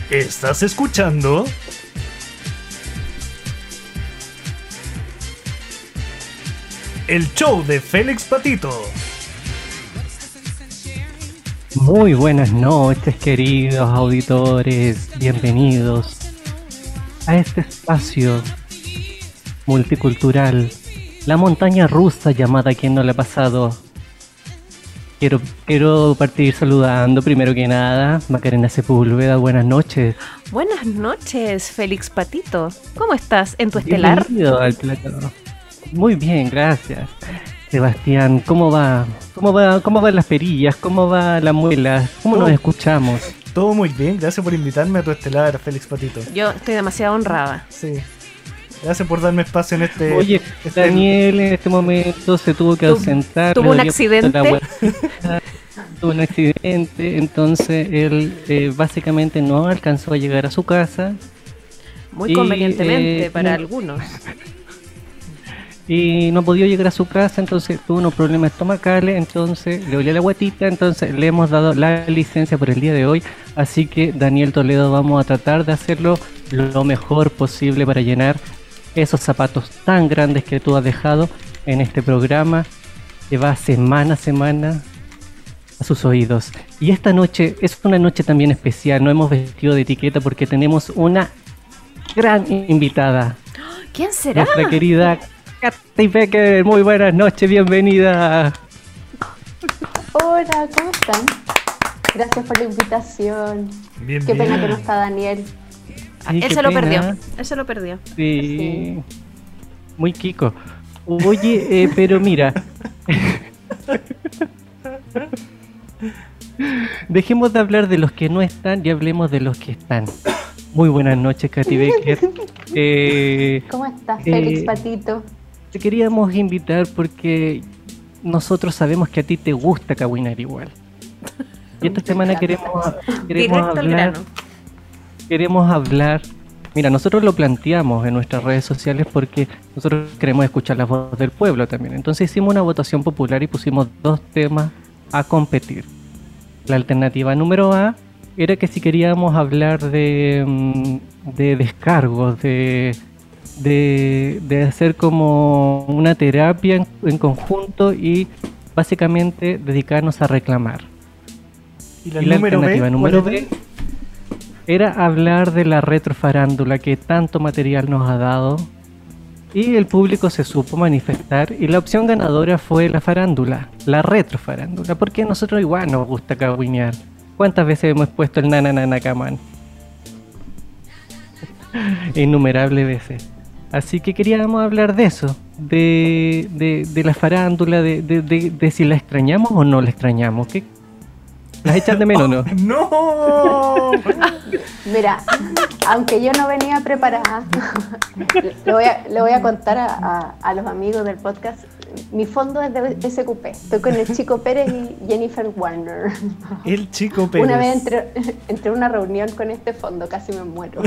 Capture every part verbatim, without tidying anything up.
¿Estás escuchando? El show de Félix Patito. Muy buenas noches, queridos auditores. Bienvenidos a este espacio multicultural, la montaña rusa llamada ¿Quién no le ha pasado? Quiero, quiero partir saludando primero que nada Macarena Sepúlveda, buenas noches. Buenas noches, Félix Patito. ¿Cómo estás en tu estelar? Bienvenido al plato. Muy bien, gracias. Sebastián, ¿cómo va? ¿Cómo va? ¿Cómo van las perillas? ¿Cómo va la muela? ¿Cómo Todo, nos escuchamos? Todo muy bien, gracias por invitarme a tu estelar, Félix Patito. Yo estoy demasiado honrada. Sí. Gracias por darme espacio en este... Oye, este... Daniel en este momento se tuvo que Tu, ausentar. ¿Tuvo un accidente? Tuvo un accidente, entonces él eh, básicamente no alcanzó a llegar a su casa. Muy y, convenientemente eh, para no, algunos. Y no podía llegar a su casa, entonces tuvo unos problemas estomacales, entonces le dolía la guatita, entonces le hemos dado la licencia por el día de hoy. Así que Daniel Toledo, vamos a tratar de hacerlo lo mejor posible para llenar esos zapatos tan grandes que tú has dejado en este programa que va semana a semana a sus oídos. Y esta noche es una noche también especial, no hemos vestido de etiqueta porque tenemos una gran invitada. ¿Quién será? Nuestra querida Katy Becker. Muy buenas noches, bienvenida. Hola, ¿cómo están? Gracias por la invitación. Bien, Qué bien. pena que no está Daniel. Sí, Él qué se lo pena. perdió. Él se lo perdió. Sí. Sí. Muy Kiko. Oye, eh, pero mira. Dejemos de hablar de los que no están y hablemos de los que están. Muy buenas noches, Katy Becker. Eh, ¿Cómo estás, eh, Félix Patito? Te queríamos invitar porque nosotros sabemos que a ti te gusta cahuinar igual. Y esta semana queremos, queremos Directo al hablar. grano. Queremos hablar. Mira, nosotros lo planteamos en nuestras redes sociales porque nosotros queremos escuchar la voz del pueblo también. Entonces hicimos una votación popular y pusimos dos temas a competir. La alternativa número A era que si queríamos hablar de, mm, de descargos, de, de, de hacer como una terapia en, en conjunto y básicamente dedicarnos a reclamar. ¿Y la, Y la número alternativa B? número ¿Cuál B es? era hablar de la retrofarándula que tanto material nos ha dado y el público se supo manifestar y la opción ganadora fue la farándula, la retrofarándula, porque a nosotros igual nos gusta caguinear. ¿Cuántas veces hemos puesto el nanananacaman? Innumerables veces. Así que queríamos hablar de eso, de, de, de la farándula, de, de, de, de si la extrañamos o no la extrañamos. ¿Qué? ¿Las echan de menos o no? ¡No! Mira, aunque yo no venía preparada, le voy a, le voy a contar a, a, a los amigos del podcast. Mi fondo es de S Q P. Estoy con el Chico Pérez y Jennifer Warner. El Chico Pérez. Una vez entré, entré a una reunión con este fondo, casi me muero.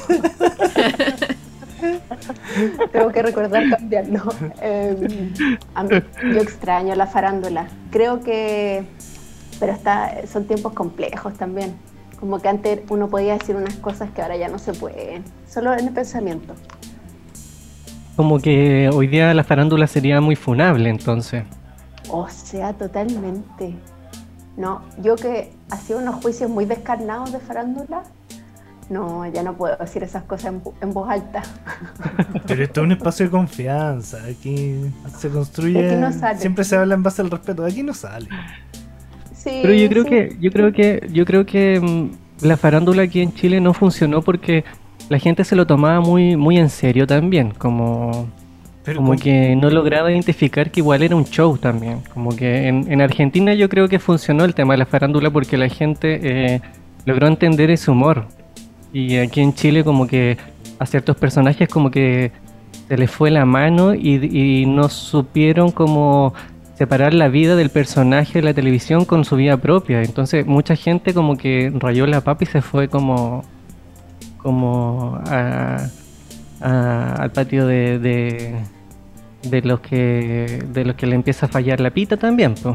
Tengo que recordar cambiarlo. Eh, a mí, yo extraño la farándula. Creo que... Pero está, son tiempos complejos también. Como que antes uno podía decir unas cosas que ahora ya no se pueden. Solo en el pensamiento. Como que hoy día la farándula sería muy funable, entonces. O sea, totalmente. No, yo que hacía unos juicios muy descarnados de farándula, no, ya no puedo decir esas cosas en, en voz alta. Pero esto es un espacio de confianza. Aquí se construye... Aquí no sale. Siempre se habla en base al respeto. Aquí no sale. Sí, Pero yo creo sí. que, yo creo que, yo creo que mm, la farándula aquí en Chile no funcionó porque la gente se lo tomaba muy, muy en serio también, como, Pero como con- que no lograba identificar que igual era un show también. Como que en, en Argentina yo creo que funcionó el tema de la farándula porque la gente eh, logró entender ese humor. Y aquí en Chile como que a ciertos personajes como que se les fue la mano y, y no supieron como separar la vida del personaje de la televisión con su vida propia. Entonces mucha gente como que rayó la papa y se fue como como a, a- al patio de, de de los que de los que le empieza a fallar la pita también, pues.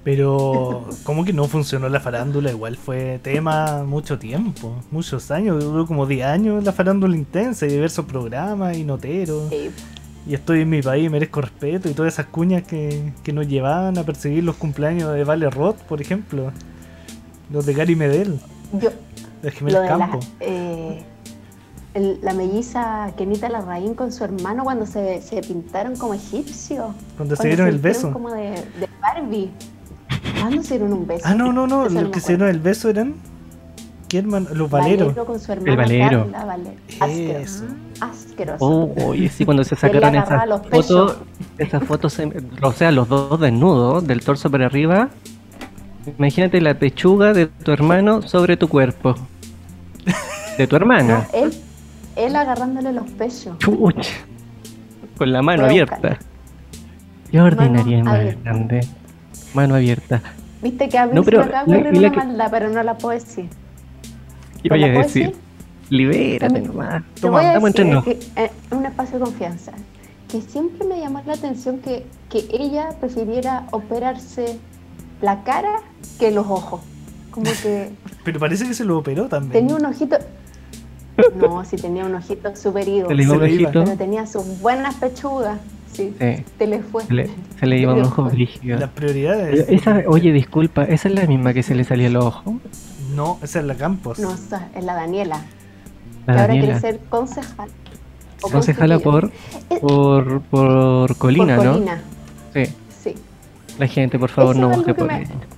Pero, ¿cómo que no funcionó la farándula? Igual fue tema mucho tiempo, muchos años, duró como diez años la farándula intensa y diversos programas y noteros. Sí. Y estoy en mi país, merezco respeto y todas esas cuñas que, que nos llevaban a perseguir los cumpleaños de Vale Roth, por ejemplo. Los de Gary Medel, Yo, de lo Jiménez de la, Campo. eh, el- la melliza Kenita Larraín con su hermano cuando se, se pintaron como egipcios. Cuando se dieron el vistieron beso. como de, de Barbie. ¿Cuándo se dieron un beso? Ah, no, no, no, Eso los me que se acuerdo. dieron el beso eran... ¿Quién, man? Los Valeros. Valero con su hermana El Valero. Carla Valero. Asqueroso. Eso. Asqueroso. Oh, oye, sí, cuando se Que le sacaron agarraba esas los fotos, pechos. esas fotos, en- o sea, los dos desnudos, del torso para arriba. Imagínate la pechuga de tu hermano sobre tu cuerpo. De tu No, hermana. él, él agarrándole los pechos. Chuch. Con la mano Voy a abierta. buscarla. Qué ordinaria Mano más abierta. grande. Mano abierta. Viste que a mí No, se pero me acaba de la- ocurrir y la una que- maldad, pero no la puedo decir. Y ¿Te voy a la puedo decir, decir? libérate Te- nomás. Te Toma, voy a estamos decir entre nos. que, eh, en un espacio de confianza, que siempre me llamó la atención que, que ella prefiriera operarse la cara que los ojos. Como que Pero parece que se lo operó también. tenía un ojito... No, sí tenía un ojito súper ido, Se le iba Se un le iba. ojito. pero tenía sus buenas pechugas. Sí, Sí. te le fue. Se le, se le iba un Te le ojo fue. brígido. Las Pero prioridades. esa, oye, disculpa, esa es la misma que se le salía el ojo. No, esa es la Campos. No, esa es la Daniela, La que ahora quiere Daniela. ser concejal. o Concejala por, Eh, por, por Colina, por ¿no? Colina, Sí. sí. La gente, por favor, Eso no es vote algo por que me-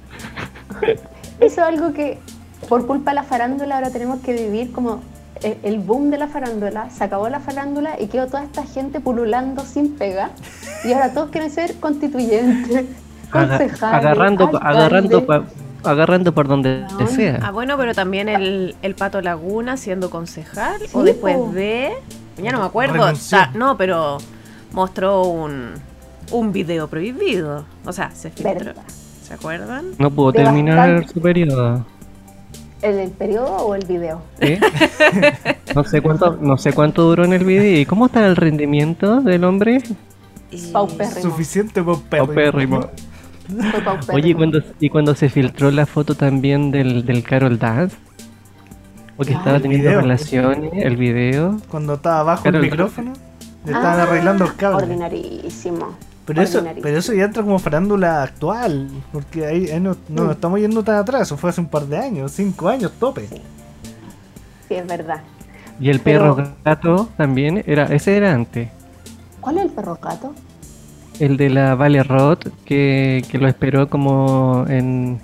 ella. Eso es algo que por culpa de la farándula ahora tenemos que vivir como el, el boom de la farándula. Se acabó la farándula y quedó toda esta gente pululando sin pega. Y ahora todos quieren ser constituyentes, Aga- concejales, agarrando, alcaldes. agarrando, pa- agarrando por donde No, sea. Ah, bueno, pero también el, el Pato Laguna siendo concejal, Sí, o después po. de... Ya no me acuerdo. Renunció. ta- no, pero mostró un, un video prohibido. O sea, se filtró. Verdad. ¿Se acuerdan? No pudo de terminar bastante. su periodo. ¿El, el periodo o el video? ¿Sí? No sé cuánto, no sé cuánto duró en el video. ¿Y cómo está el rendimiento del hombre? Y- Paupérrimo. Suficiente paupérrimo. Paupérrimo. Fue paupérrimo. Oye, ¿y cuando, y cuando se filtró la foto también del, del Carol Dance? Porque Ah, estaba el teniendo video. relaciones, el video. Cuando estaba abajo Claro, el el- micrófono, le estaban Ah, arreglando el cable. Ordinarísimo. Pero eso, ordinarísimo. pero eso ya entra como farándula actual, porque ahí, ahí no, no Mm. estamos yendo tan atrás, eso fue hace un par de años, cinco años, tope. Sí. Sí, es verdad. Y el Pero- perro gato también, era ese era antes. ¿Cuál es el perro gato? El de la Vale Roth, que, que lo esperó como en,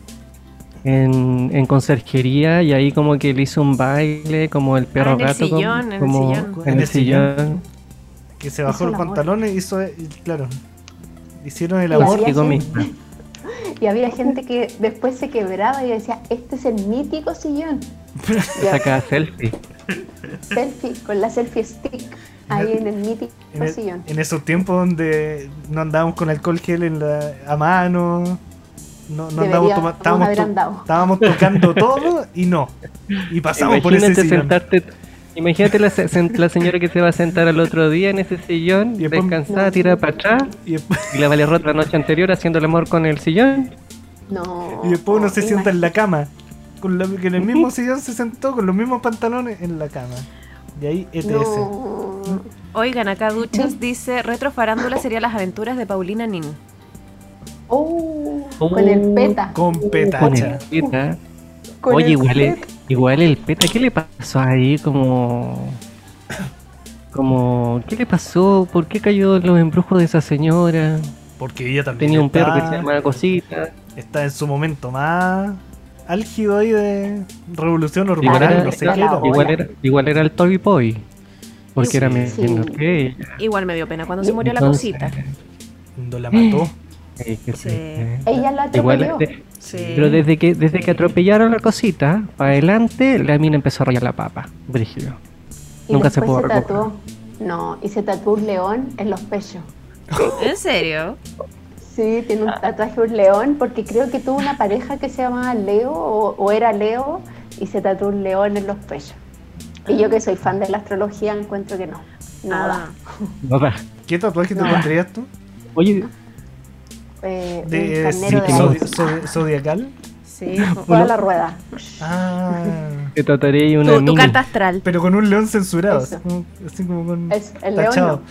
en, en conserjería y ahí como que le hizo un baile, como el perro en el gato. como- sillón, en el como sillón. en el sillón. Que se bajó Hizo los el amor. pantalones, hizo, y claro, hicieron el Y amor. había Consigo gente- misma. Y había gente que después se quebraba y decía, este es el mítico sillón. Y Saca selfie. selfie, con la selfie stick, ahí en el mítico En, el- sillón. en esos tiempos donde no andábamos con alcohol gel en la, a mano, no, no andábamos Deberíamos toma- estábamos, haber to- andado. estábamos tocando todo y no. Y pasamos por ese Imagínate sillón. sentarte. Imagínate la, se- sen- la señora que se va a sentar al otro día en ese sillón, Y después- descansada, tirada para atrás, Y después, y la Vale Roth la noche anterior haciendo el amor con el sillón. No. y después uno se sienta en la imagínate. cama. Con la- que en el mismo sillón se sentó con los mismos pantalones en la cama. Y ahí E T S. No. Oigan, acá Duchas dice, retro farándula sería las aventuras de Paulina Nin. Oh, con el peta. Con Con petacha. el peta. Con Oye, el igual el, peta. igual el peta, ¿qué le pasó ahí? Como. Como. ¿Qué le pasó? ¿Por qué cayó en los embrujos de esa señora? Porque ella también Tenía un está, perro que se llamaba Cosita. está en su momento más álgido ahí de revolución Igual hormonal, era, no sé la qué. la era. bola. igual era, igual era el Toy Boy. Porque era Sí. menor Sí. que ella. Igual me dio pena cuando se murió la Entonces, cosita. Cuando la mató. sí, que Sí. sí, eh. Ella la Igual, atropelló. de- Sí. pero desde que desde que atropellaron la cosita, para adelante, la mina empezó a rayar la papa. Brígido. Y Nunca se después pudo se recuperar. tatuó. No, y se tatuó un león en los pechos. ¿En serio? Sí, tiene un tatuaje de un león porque creo que tuvo una pareja que se llamaba Leo o, o era Leo y se tatuó un león en los pechos. Y yo que soy fan de la astrología encuentro que no. No Ah. da. No da. ¿Qué tatuaje te No. pondrías tú? Oye, eh, De un carnero de zodi- arroz. zodi- zodiacal. Sí. Toda la rueda. Ah, Que trataré y una Tu, tu mini. carta astral. pero con un león censurado. Eso. Así como, así como con. Es el león. tachado.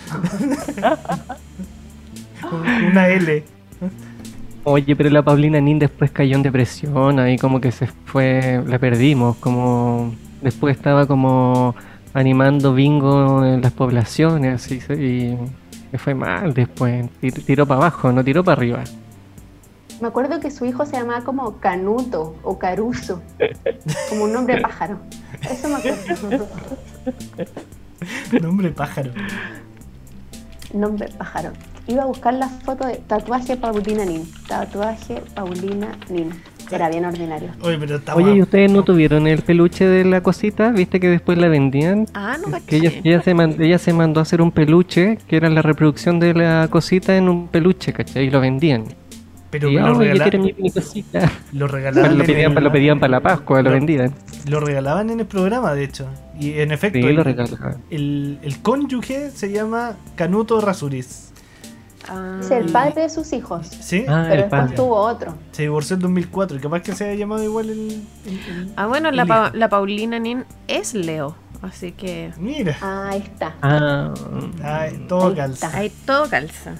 Con una L. Oye, pero la Paulina Nin después cayó en depresión, ahí como que se fue, la perdimos, como después estaba como animando bingo en las poblaciones así, se- y me fue mal después, tir- tiró para abajo, no tiró para arriba. Me acuerdo que su hijo se llamaba como Canuto o Caruso, como un nombre pájaro. Eso me acuerdo. Nombre pájaro. Nombre pájaro. Iba a buscar la foto de tatuaje Paulina Nin. Tatuaje Paulina Nin. Era bien ordinario. Oye, pero está Oye, ¿y guapo. ustedes no tuvieron el peluche de la cosita? ¿Viste que después la vendían? Ah, no Que ella, caché. ella, se man- ella se mandó a hacer un peluche, que era la reproducción de la cosita en un peluche, ¿cachai? Y lo vendían. Pero y, lo, "Oh, yo regala- quiero mi, mi cosita". lo regalaban. Lo en pedían, el- pa- lo pedían para la Pascua, lo Lo- vendían. lo regalaban en el programa, de hecho. Y en efecto, Sí, el, lo regalaban. el, el cónyuge se llama Canuto Rasuris. Ah, Es el padre de sus hijos. ¿Sí? Ah, Pero el después padre. tuvo otro. Se divorció en dos mil cuatro. Y capaz que se haya llamado igual el. el- el- Ah, bueno, el la, Pa- hijo. la Paulina Nin es Leo. Así que Mira. Ah, ahí está. Ah, Ay, todo Ahí calza. está. ahí todo calza.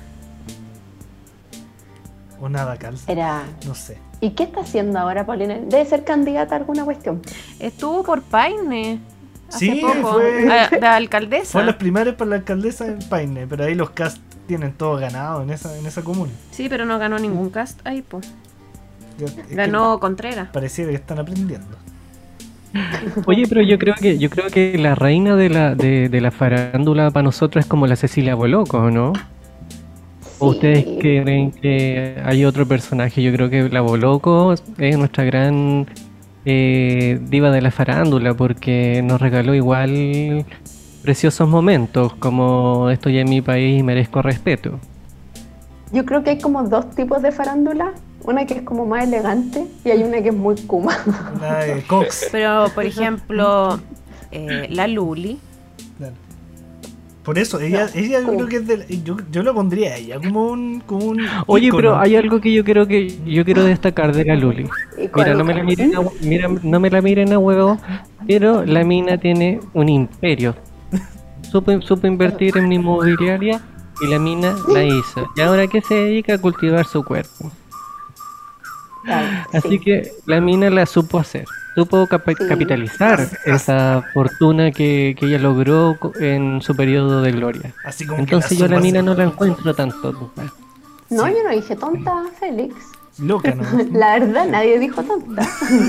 O nada calza. Era. No sé. ¿Y qué está haciendo ahora Paulina? Debe ser candidata a alguna cuestión. Estuvo por Paine. Hace Sí, poco. fue- Ah, de alcaldesa. Fue a las primarias para la alcaldesa en Paine. Pero ahí los cast tienen todo ganado en esa, en esa comuna. Sí, pero no ganó ningún cast ahí, pues. Yo- es que Ganó Contreras. Pareciera que están aprendiendo. oye, pero yo creo que yo creo que la reina de la de, de la farándula para nosotros es como la Cecilia Boloco, ¿no? ¿O Sí. ustedes creen que hay otro personaje? Yo creo que la Boloco es nuestra gran eh, diva de la farándula porque nos regaló igual preciosos momentos como estoy en mi país y merezco respeto. Yo creo que hay como dos tipos de farándula. Una que es como más elegante y hay una que es muy kuma. La de Cox. Pero, por ejemplo, eh, la Luli. Claro. Por eso, ella, No, ella yo ¿cómo? creo que es de la- yo, yo la pondría a ella como un, como un Oye, ícono. pero hay algo que yo creo que yo quiero destacar de la Luli. ¿Y cuál Mira, no me la otra? miren a, hue- mira, no me la miren a huevo, pero la mina tiene un imperio. Supo, supo invertir en inmobiliaria y la mina la hizo. Y ahora que se dedica a cultivar su cuerpo. Claro, Así sí. que la mina la supo hacer. Supo capa- Sí. capitalizar esa fortuna que, que ella logró co- en su periodo de gloria. Así como Entonces que yo la supo mina hacer. no la encuentro tan tonta. No, Sí. yo no dije tonta, Félix. Loca, ¿no? La verdad, nadie dijo tonta.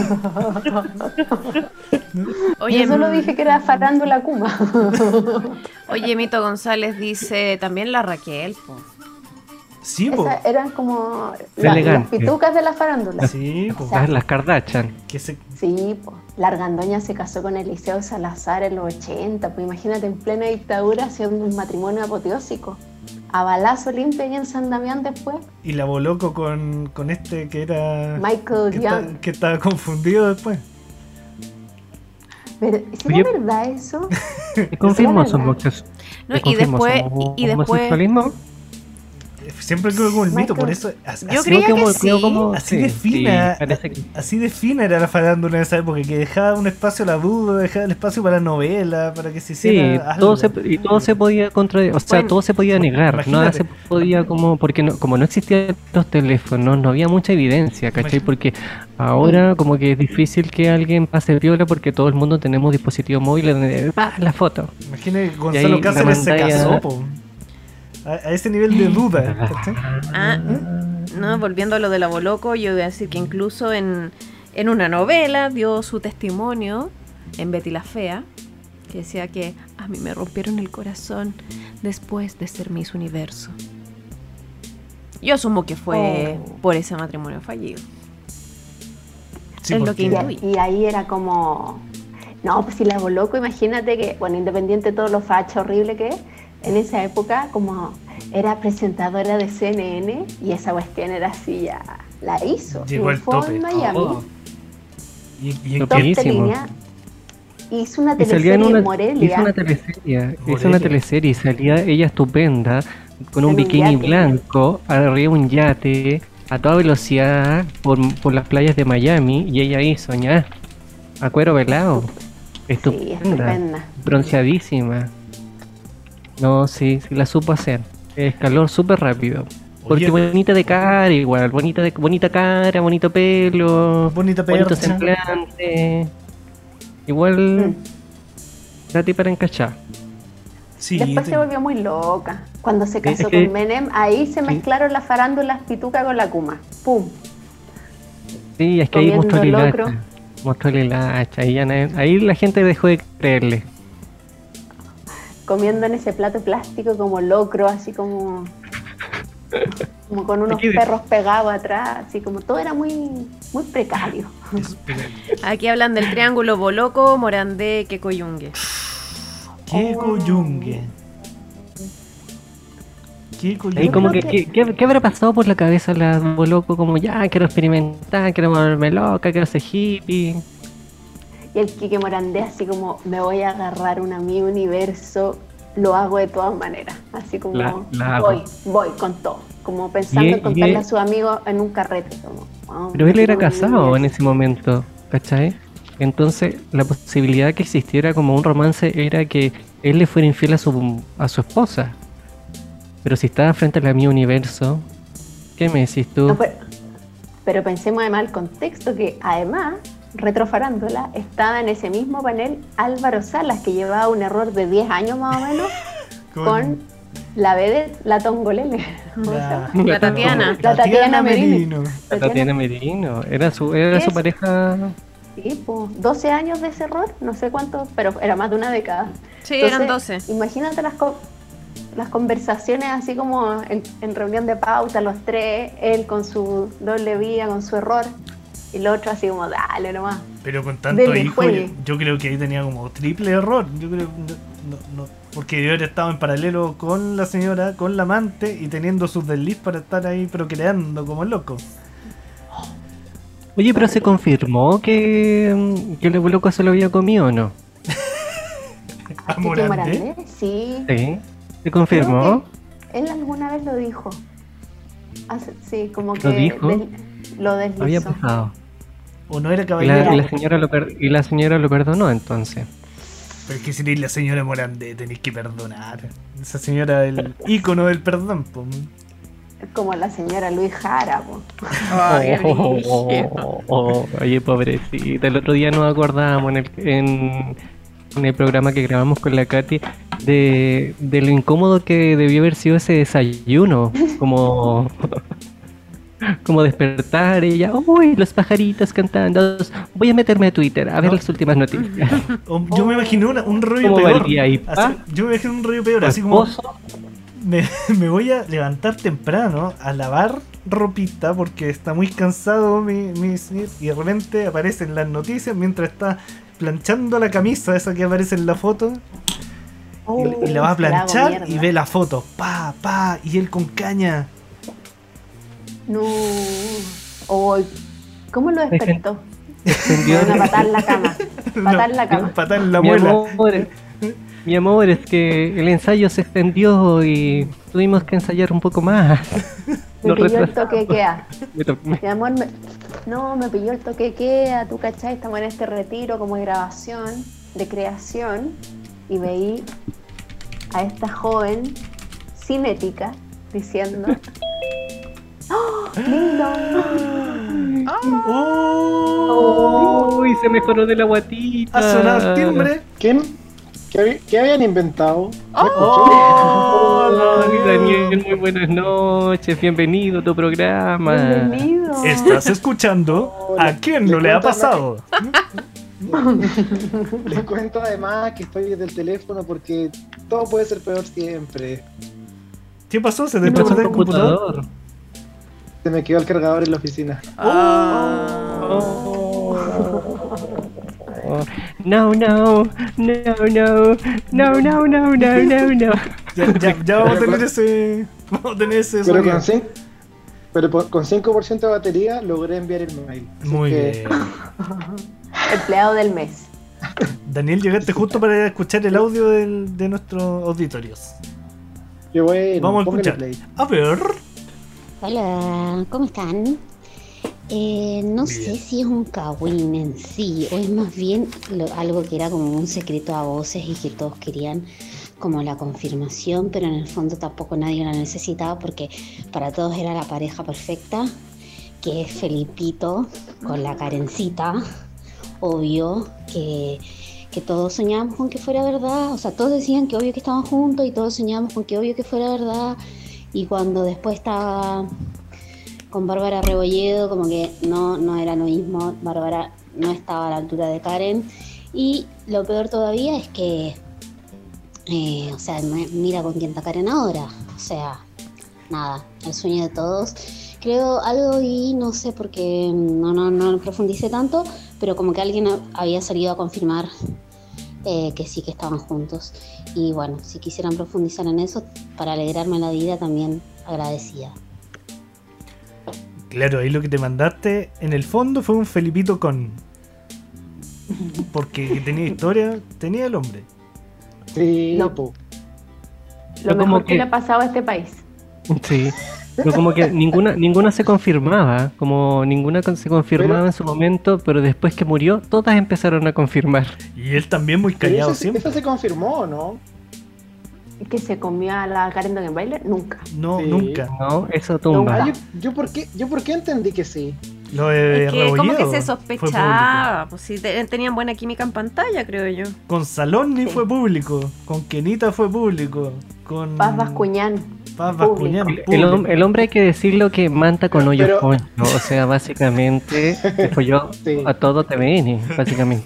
Oye, Yo solo mm, dije que era farándula kuma. oye, Mito González dice también la Raquel, po. Sí, po. Esas eran como la- las Elegante. pitucas de la farándula. Sí, po. O sea, Las, las Kardashian. Que se, Sí, pues. La Argandoña se casó con Eliseo Salazar en los ochenta, pues imagínate en plena dictadura haciendo un matrimonio apoteósico. A balazo limpio y en San Damián después. y la Boloco con, con este que era. Michael que, está- Young. que estaba confundido después. Pero, ¿será Oye, verdad eso? ¿Te confirmó su verdad. homosexu- No, te y confirmó su después, homo- y, y después, homosexualismo? Siempre creo como el mito, Michael. por eso. Así, Yo así- creía Creo que como- sí. creo como- así sí, de fina. sí, parece que- Así de fina era la farándula en esa época, que dejaba un espacio a la duda, dejaba el espacio para la novela, para que se Sí, hiciera algo. todo se, y todo se podía contradecir, o sea, Bueno, todo se podía negar, nada imagínate. se podía como, porque no, como no existían los teléfonos, no había mucha evidencia, ¿cachai? Imagínate. Porque ahora como que es difícil que alguien pase piola porque todo el mundo tenemos dispositivos móviles donde ¡ah, la foto! Imagínate que Y Gonzalo ahí Cáceres la se pantalla- casó, po. A, a ese nivel de duda, ¿cachai? Ah, no, volviendo a lo de la Boloco, yo voy a decir que incluso en, en una novela dio su testimonio en Betty la Fea, que decía que a mí me rompieron el corazón después de ser Miss Universo. Yo asumo que fue Oh. por ese matrimonio fallido. Sí, es lo porque- que Y, intuí. y ahí era como... No, pues si la Boloco, imagínate que, bueno, independiente de todo lo facha horrible que es, en esa época como era presentadora de C N N y esa cuestión era así, ya la hizo. Llegó al Triunfó tope. en Miami, Oh. Y, y en Lo top qué- de Buenísimo. línea, hizo una Y salía teleserie en en una, Morelia. hizo una teleserie, hizo Morelia. una teleserie y salía ella estupenda, con un En un bikini yate. blanco, arriba de un yate, a toda velocidad, por, por las playas de Miami, y ella ahí soñá, a cuero velado, Sí, estupenda, estupenda. bronceadísima. No, sí, sí la supo hacer. Escaló súper rápido. Porque Oye, bonita de cara, igual, bonita de bonita cara, bonito pelo, bonita bonito percha. semblante. Igual Mm. la tipa era encachada. Sí, Después te- se volvió muy loca. Cuando se casó Es que- con Menem, ahí se mezclaron las farándulas pituca con la Kuma. ¡Pum! Sí, es que ahí Comiendo mostró el locro. hacha. Mostró el hacha. Ahí, ya nadie- ahí la gente dejó de creerle. Comiendo en ese plato plástico como locro, así como, como con unos Aquí de- perros pegados atrás, así como todo era muy, muy precario. es- Aquí hablan del triángulo Boloco, Morandé, Quecoyungue. Qué coyungue. Qué Ahí coyungue. como que, creo ¿qué, qué, qué habrá pasado por la cabeza la loco? Como ya, quiero experimentar, quiero volverme loca, quiero ser hippie. Y el Quique Morandé así como, me voy a agarrar una mi universo, lo hago de todas maneras. Así como, La- la hago. voy, voy con todo. Como pensando Y en él- contarle y él- a sus amigos en un carrete. Como, "Oh, Pero él me era tengo mi casado en universo". ese momento, ¿cachai? Entonces la posibilidad que existiera como un romance era que él le fuera infiel a su, a su esposa. Pero si estaba frente a la mi universo, ¿qué me decís tú? No, pero, pero pensemos además el contexto que además Retrofarándula estaba en ese mismo panel Álvaro Salas, que llevaba un error de diez años más o menos con la vedette, la Tongolele. ¿Cómo se llama? La Tatiana. La Tatiana Merino. La Tatiana Merino, era su, era ¿Qué su es? pareja. Sí, pues, doce años de ese error, no sé cuánto, pero era más de una década. Sí, eran doce. Imagínate las, co- las conversaciones así como en, en reunión de pauta, los tres, él con su doble vía, con su error, y el otro así como, dale nomás. Pero con tanto Dele, hijo, yo, juegue. yo creo que ahí tenía como triple error. Yo creo no, no, no, porque yo habría estado en paralelo con la señora, con la amante y teniendo sus desliz para estar ahí procreando como loco. Oye, pero se confirmó que, mm, que el loco se lo había comido o no. A ¿Quique Morandé. Morandé? Sí. Sí, se confirmó. Creo que él alguna vez lo dijo. Hace- sí, como que ¿Lo dijo? del- lo deslizó. Había pasado. O no era Y caballero. la, y la señora lo per- y la señora lo perdonó entonces. Pero es que si eres la señora Morandé tenéis que perdonar. Esa señora, el ícono del perdón. Po. Como la señora Luis Jara, po. Ay, qué Oh, brígido. oh, oh, oye, pobrecita. El otro día nos acordábamos en el, en, en el programa que grabamos con la Katy de, de lo incómodo que debió haber sido ese desayuno. Como, como despertar y ella, uy, los pajaritos cantando. Voy a meterme a Twitter a ver No. las últimas noticias. O- yo me imaginé una- un rollo ¿Cómo va el peor. día ahí, Así- pa? yo me imaginé un rollo peor, Tu así como esposo, me, me voy a levantar temprano a lavar ropita porque está muy cansado mi, mi señor, y de repente aparecen las noticias mientras está planchando la camisa esa que aparece en la foto y, y la va a se la hago planchar mierda. y ve la foto, pa, pa, y él con caña. No. Uy, ¿cómo lo despertó? extendió- Van a patar la cama. Patar la cama. Patar en la mi muela. amor, mi amor, es que el ensayo se extendió y tuvimos que ensayar un poco más. Me Nos pilló el retrasamos. toque de queda. Me to- me- Mi amor, me- no, me pilló el toque de queda, tú cachai, estamos en este retiro como de grabación, de creación, y veí a esta joven cinética diciendo, ¡Oh, lindo! ¡Oh! Uy, se mejoró de la guatita. Ha sonado el timbre. ¿Quién? ¿Qué, habi- qué habían inventado? ¿Me ¡Oh! Ay, Daniel, muy buenas noches, bienvenido a tu programa. Bienvenido. Estás escuchando ¿A quién no le ha pasado? escuchó? Les cuento además que estoy desde el teléfono porque todo puede ser peor siempre. ¿Qué pasó? ¿Se te ¿Qué pasó chocó con el el computador? computador? Se me quedó el cargador en la oficina. Oh. No, no, no, no, no, no, no, no, no, no. Ya, ya, ya vamos a tener ese. Vamos a tener ese Pero sonido. con, cin- pero po- con cinco por ciento de batería logré enviar el mail. Así Muy que bien. Empleado del mes. Daniel, llegaste justo para escuchar el audio del- de nuestros auditorios. Qué bueno, Vamos a póngale escuchar. play. A ver. Hola, ¿cómo están? Eh, no Bien. sé si es un cagüín en sí o es más bien lo- algo que era como un secreto a voces y que todos querían como la confirmación, pero en el fondo tampoco nadie la necesitaba porque para todos era la pareja perfecta, que es Felipito con la Karencita. Obvio que, que todos soñábamos con que fuera verdad, o sea, todos decían que obvio que estaban juntos y todos soñábamos con que obvio que fuera verdad. Y cuando después estaba con Bárbara Rebolledo, como que no, no era lo mismo, Bárbara no estaba a la altura de Karen. Y lo peor todavía es que, eh, o sea, m- mira con quién está Karen ahora. O sea, nada, el sueño de todos. Creo algo y no sé porque no, no, no profundicé tanto, pero como que alguien ha- había salido a confirmar eh, que sí que estaban juntos. Y bueno, si quisieran profundizar en eso, para alegrarme la vida también agradecida. Claro, ahí lo que te mandaste en el fondo fue un Felipito con. Porque que tenía historia, tenía el hombre. Sí, No. po. Lo Yo como mejor que... que- le ha pasado a este país. Sí. Pero como que ninguna ninguna se confirmaba, como ninguna con- se confirmaba Pero- en su momento, pero después que murió, todas empezaron a confirmar. Y él también muy Pero callado eso, siempre. eso se confirmó, ¿no? Que se comió a la Karen Dogenbailer, nunca. No, Sí. nunca. No, eso tumba. Ah, yo, yo, por qué, yo por qué entendí que sí. Lo de Es que como que Rebolledo se fue público. sospechaba, pues sí, te- tenían buena química en pantalla, creo yo. Con Saloni Sí. fue público. Con Kenita fue público. Con Paz Bascuñán. Paz público. Bascuñán, El, público. hom- el hombre hay que decirlo que manta con hoyos Pero- poncho, o sea, básicamente yo Sí. a todo T V N, básicamente.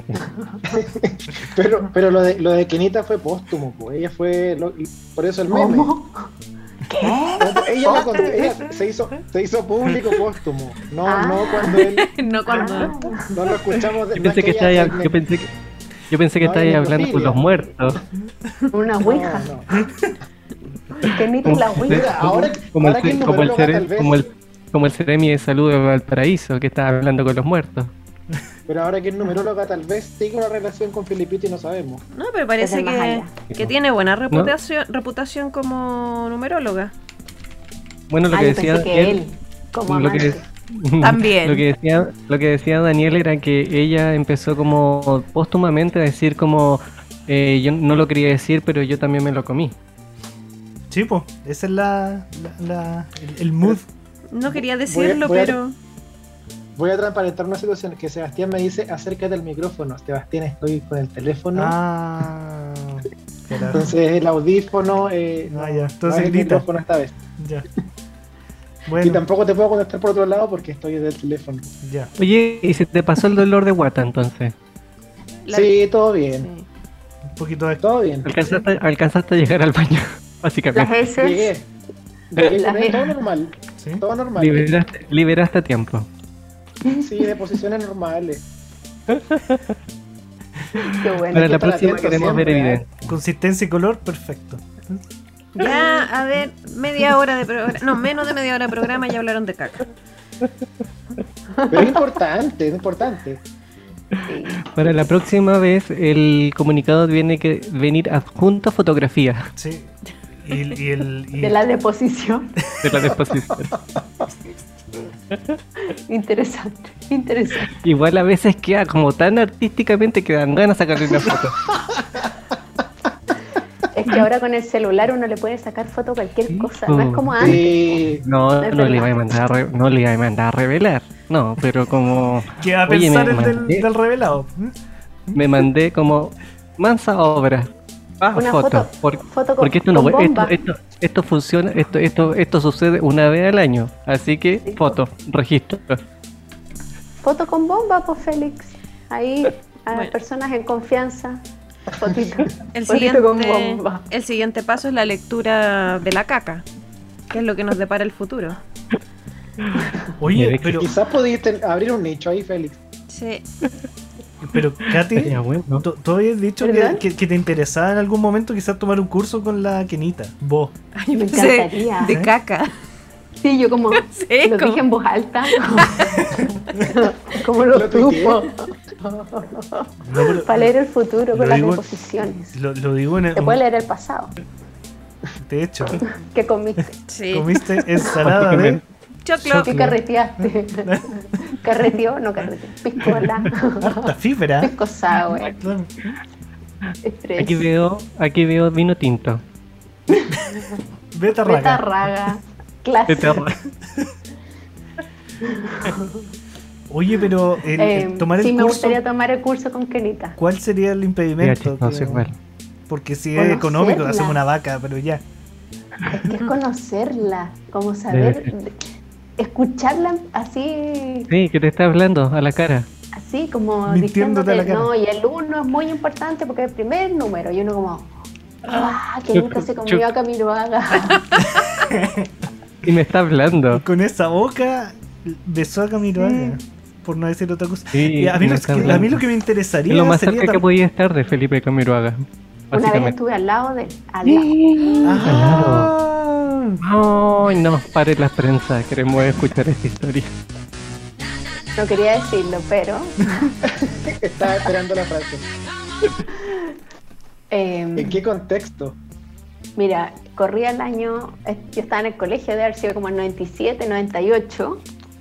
Pero, pero lo de lo de Kenita fue póstumo, pues. Ella fue. lo- por eso el meme. ¿Cómo? ¿Qué? Ella, lo contó, ella se hizo, se hizo público póstumo. No, Ah. no cuando él. No cuando. No lo escuchamos de Yo pensé que ella- estaba, yo pensé que yo pensé que No, estaba hay hablando con necrofilia. los muertos. Una No, ouija. no. Que ni la ouija. Mira, ahora, como, ahora el, que el ce- como, el numeróloga cere- tal vez. como el como el Ceremi de Salud de Valparaíso que estaba hablando con los muertos. Pero ahora que el numeróloga tal vez tenga una relación con Felipito y no sabemos. No, pero parece Desde más que, allá. que tiene buena reputación, reputación como numeróloga. Bueno, lo Ah, que yo decía pensé que Daniel, él, como lo que, amante. También. lo que decía lo que decía Daniel era que ella empezó como póstumamente a decir como eh, yo no lo quería decir, pero yo también me lo comí. Sí, pues, esa es la, la, la- el, el mood. No quería decirlo, voy a- pero. Voy a transparentar una situación que Sebastián me dice: acércate al micrófono. Sebastián, estoy con el teléfono. Ah, carajo. Entonces el audífono. Eh, Ah, no, ya, no entonces es el grita. micrófono esta vez. Ya. Y Bueno, tampoco te puedo contestar por otro lado porque estoy del teléfono. ya. Oye, ¿y se te pasó el dolor de guata entonces? la- Sí, todo bien. sí. Un poquito de. Todo bien. ¿Alcanzaste, alcanzaste a llegar al baño? Las Básicamente. heces. Llegué. Llegué La con ve- todo normal. ¿Sí? Todo normal. Liberaste, liberaste a tiempo. Sí, de posiciones normales. Qué bueno. Para que la estar próxima atento queremos ver siempre, ¿eh? evidencia. Consistencia y color, perfecto. Ya, a ver, media hora de programa. No, menos de media hora de programa ya hablaron de caca. Pero es importante, es importante. Sí. Para la próxima vez el comunicado tiene que venir adjunto a fotografía Sí. Y, el- y el. y- De la deposición. de la disposición. Interesante, interesante. Igual a veces queda como tan artísticamente que dan ganas de sacarle una foto. Es que ahora con el celular uno le puede sacar foto a cualquier Sí, cosa. No es po. como antes. Sí. No, Es no le verdad. iba a mandar a re- no le iba a mandar a revelar. No, pero como ¿Qué va a Oye, pensar me el del, mandé- del revelado? me mandé como mansa obra. Ah, Una foto. foto- por- foto con- porque esto no con esto, bomba. esto, esto funciona, esto, esto, esto sucede una vez al año. Así que Sí. foto, registro. Foto con bomba, pues Félix. Ahí a Bueno. personas en confianza. Fotito. El Fotito con siguiente, bomba. el siguiente paso es la lectura de la caca, que es lo que nos depara el futuro. Oye, Mire, pero, Quizás pudiste abrir un nicho ahí, Félix. Sí. pero Katy, Sería bueno. tú tú habías dicho que, ¿Verdad? que- que te interesaba en algún momento quizás tomar un curso con la Kenita. Vos. Ay, Me pensé encantaría. de caca. Sí, yo como Sí, lo como- dije en voz alta. Como lo Lo tuiteé. supo. No, pero- Para leer el futuro Lo con las digo- deposiciones. Lo, lo digo en el, Se puede leer el pasado. De hecho, ¿Qué comiste? Sí. comiste ensalada de... Prácticamente. Choclo. ¿Qué carreteaste? ¿Carreteó? No carreteó. Piscola. Harta fibra. Pisco sour. Claro. Estrés. Aquí veo, aquí veo vino tinto. Beta Beta raga. raga. Clase. De terra. Oye, pero el, el Eh, tomar sí, el me curso, gustaría tomar el curso con Kenita. ¿cuál sería el Mira, impedimento? chistoso Que- igual. Porque si es Conocerla. económico, hacemos una vaca, pero ya. Es que es conocerla, como saber, Debe de- escucharla así, Sí, que te está hablando a la cara. así como Mintiéndote a la diciéndote, cara. no, y el uno es muy importante porque es el primer número, y uno como, ah, Kenita se comió Chuc. a Camiroaga. Y me está hablando. Y con esa boca besó a Camiroaga, Sí. por no decir otra cosa. Sí, Y a, mí me lo, está que- a mí hablando. lo que me interesaría Es lo más sería cerca que tam- podía estar de Felipe Camiroaga. Una vez Básicamente. estuve al lado de él, al lado. Ah, Ay, no, pare las prensas. Queremos escuchar esta historia. No quería decirlo, pero Estaba esperando la frase. em, ¿En qué contexto? mira, corría el año, eh, yo estaba en el colegio, de haber sido como el noventa y siete, noventa y ocho,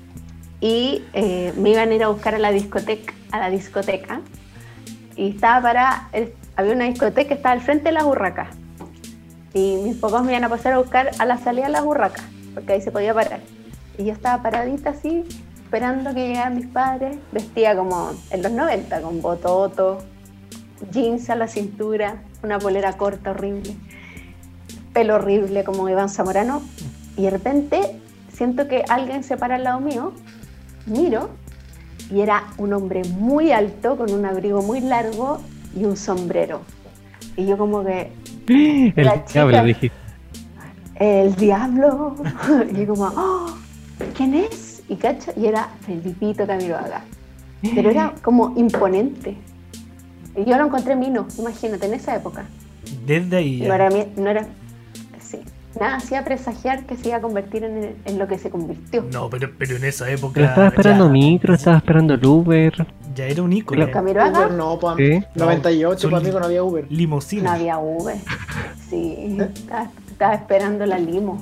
y eh, me iban a ir a buscar a la discoteca, a la discoteca, y estaba para, el- había una discoteca que estaba al frente de las Urracas, y mis papás me iban a pasar a buscar a la salida de las Urracas, porque ahí se podía parar, y yo estaba paradita así, esperando que llegaran mis padres, vestía como en los noventa, con bototo, jeans a la cintura, una polera corta horrible, pelo horrible como Iván Zamorano, y de repente siento que alguien se para al lado mío, miro, y era un hombre muy alto, con un abrigo muy largo y un sombrero. Y yo como que, El La diablo, chica. dijiste. el diablo, y yo como, oh, ¿quién es? Y cacho, y era Felipito Camiroaga, pero era como imponente. Y yo lo encontré mino, imagínate, en esa época. desde ahí No ya. era, mi- no era, sí, nada hacía presagiar que se iba a convertir en, en lo que se convirtió. No, pero, pero en esa época Pero estaba esperando ya, micro, estaba esperando el Uber. ya era un ícono. Lo- Camiroaga Uber no, pues, Sí. noventa y ocho, No, pues, amigo, no había Uber. no Limosina. había Uber. Sí, estaba, estaba esperando la limo.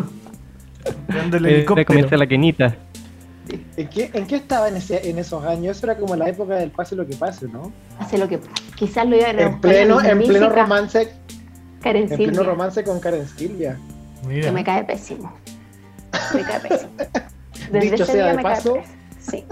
Dando el Eh, Le helicóptero. comienza la quenita. ¿En qué, en qué estaba en, ese, en esos años? Eso era como la época del pase lo que pase, ¿no? Hace lo que quizás lo iba a ir a En buscar pleno, la en pleno magnífica romance, Karen en pleno Silvia, romance con Karen Silvia. Mira. que me cae pésimo. Me cae pésimo. Desde Dicho ese sea día de me paso. cae pésimo. Sí.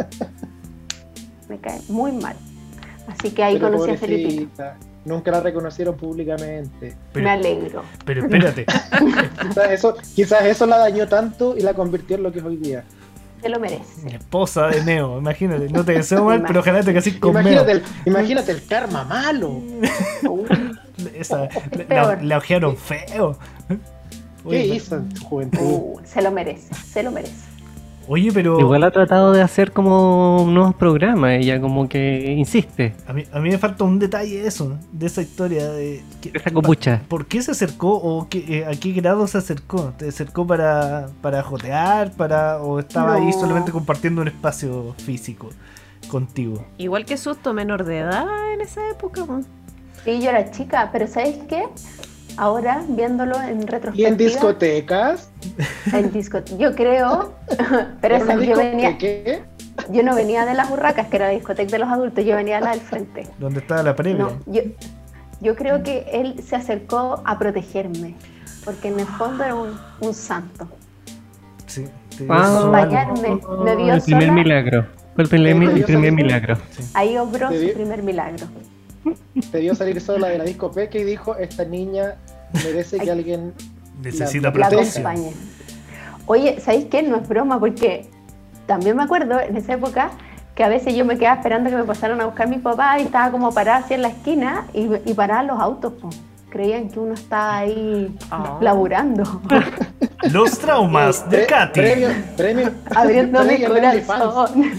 Me cae muy mal. Así que ahí Pero conocí a Felipito. pobrecita, nunca la reconocieron públicamente. Pero, Me alegro. pero espérate. Quizás eso, quizás eso la dañó tanto y la convirtió en lo que es hoy día. Se lo merece. Mi esposa de Neo, imagínate. No te deseo mal, pero ojalá te cases con Neo. Imagínate el, imagínate el karma malo. Uh, Esa, la, peor. la ojearon feo. ¿Qué Oye, hizo en su juventud? uh, se lo merece. Se lo merece. Oye, pero Igual ha tratado de hacer como nuevos programas. Ella como que insiste. a mí, a mí me falta un detalle de eso, de esa historia. De que- Esa copucha. ¿Por qué se acercó o qué, eh, a qué grado se acercó? ¿Te acercó para, para jotear? Para, ¿O estaba ahí No. solamente compartiendo un espacio físico contigo? Igual que Susto, menor de edad en esa época. po. Sí, yo era chica, pero ¿sabes qué? Ahora, viéndolo en ¿Y retrospectiva... en discotecas? En disco, yo creo, pero ¿Era esa, una yo, venía, discoteca? yo no venía de las Urracas, que era la discoteca de los adultos, yo venía de la del frente. ¿Dónde estaba la previa? No, yo, yo creo que él se acercó a protegerme, porque en el fondo era un, un santo. Sí, te dio Ah, su algo. Bañarme, me vio el primer sola. milagro. Fue el primer, Sí, el yo primer sabía. milagro. Ahí obró Te su vi- primer milagro. Te vio salir sola de la discoteca y dijo, esta niña merece que Ay. alguien... Necesita La- La protección. acompaña. Oye, ¿sabéis qué? No es broma, porque también me acuerdo en esa época que a veces yo me quedaba esperando que me pasaran a buscar mi papá y estaba como parada así en la esquina y, y paraban los autos, po. Creían que uno estaba ahí Ah. laburando, Los traumas de Pre- Katy. Premio, premio, abriendo mi premio en OnlyFans. corazón.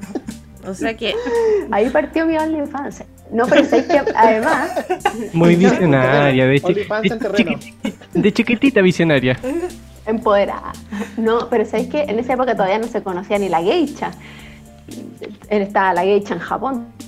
O sea que Ahí partió mi OnlyFans. No, pero sabéis que además, Muy No, visionaria. De, chi- OnlyFans en de terreno. chiquitita, de chiquitita visionaria. empoderada. No, pero sabéis que en esa época todavía no se conocía ni la geisha. Él estaba la geisha en Japón.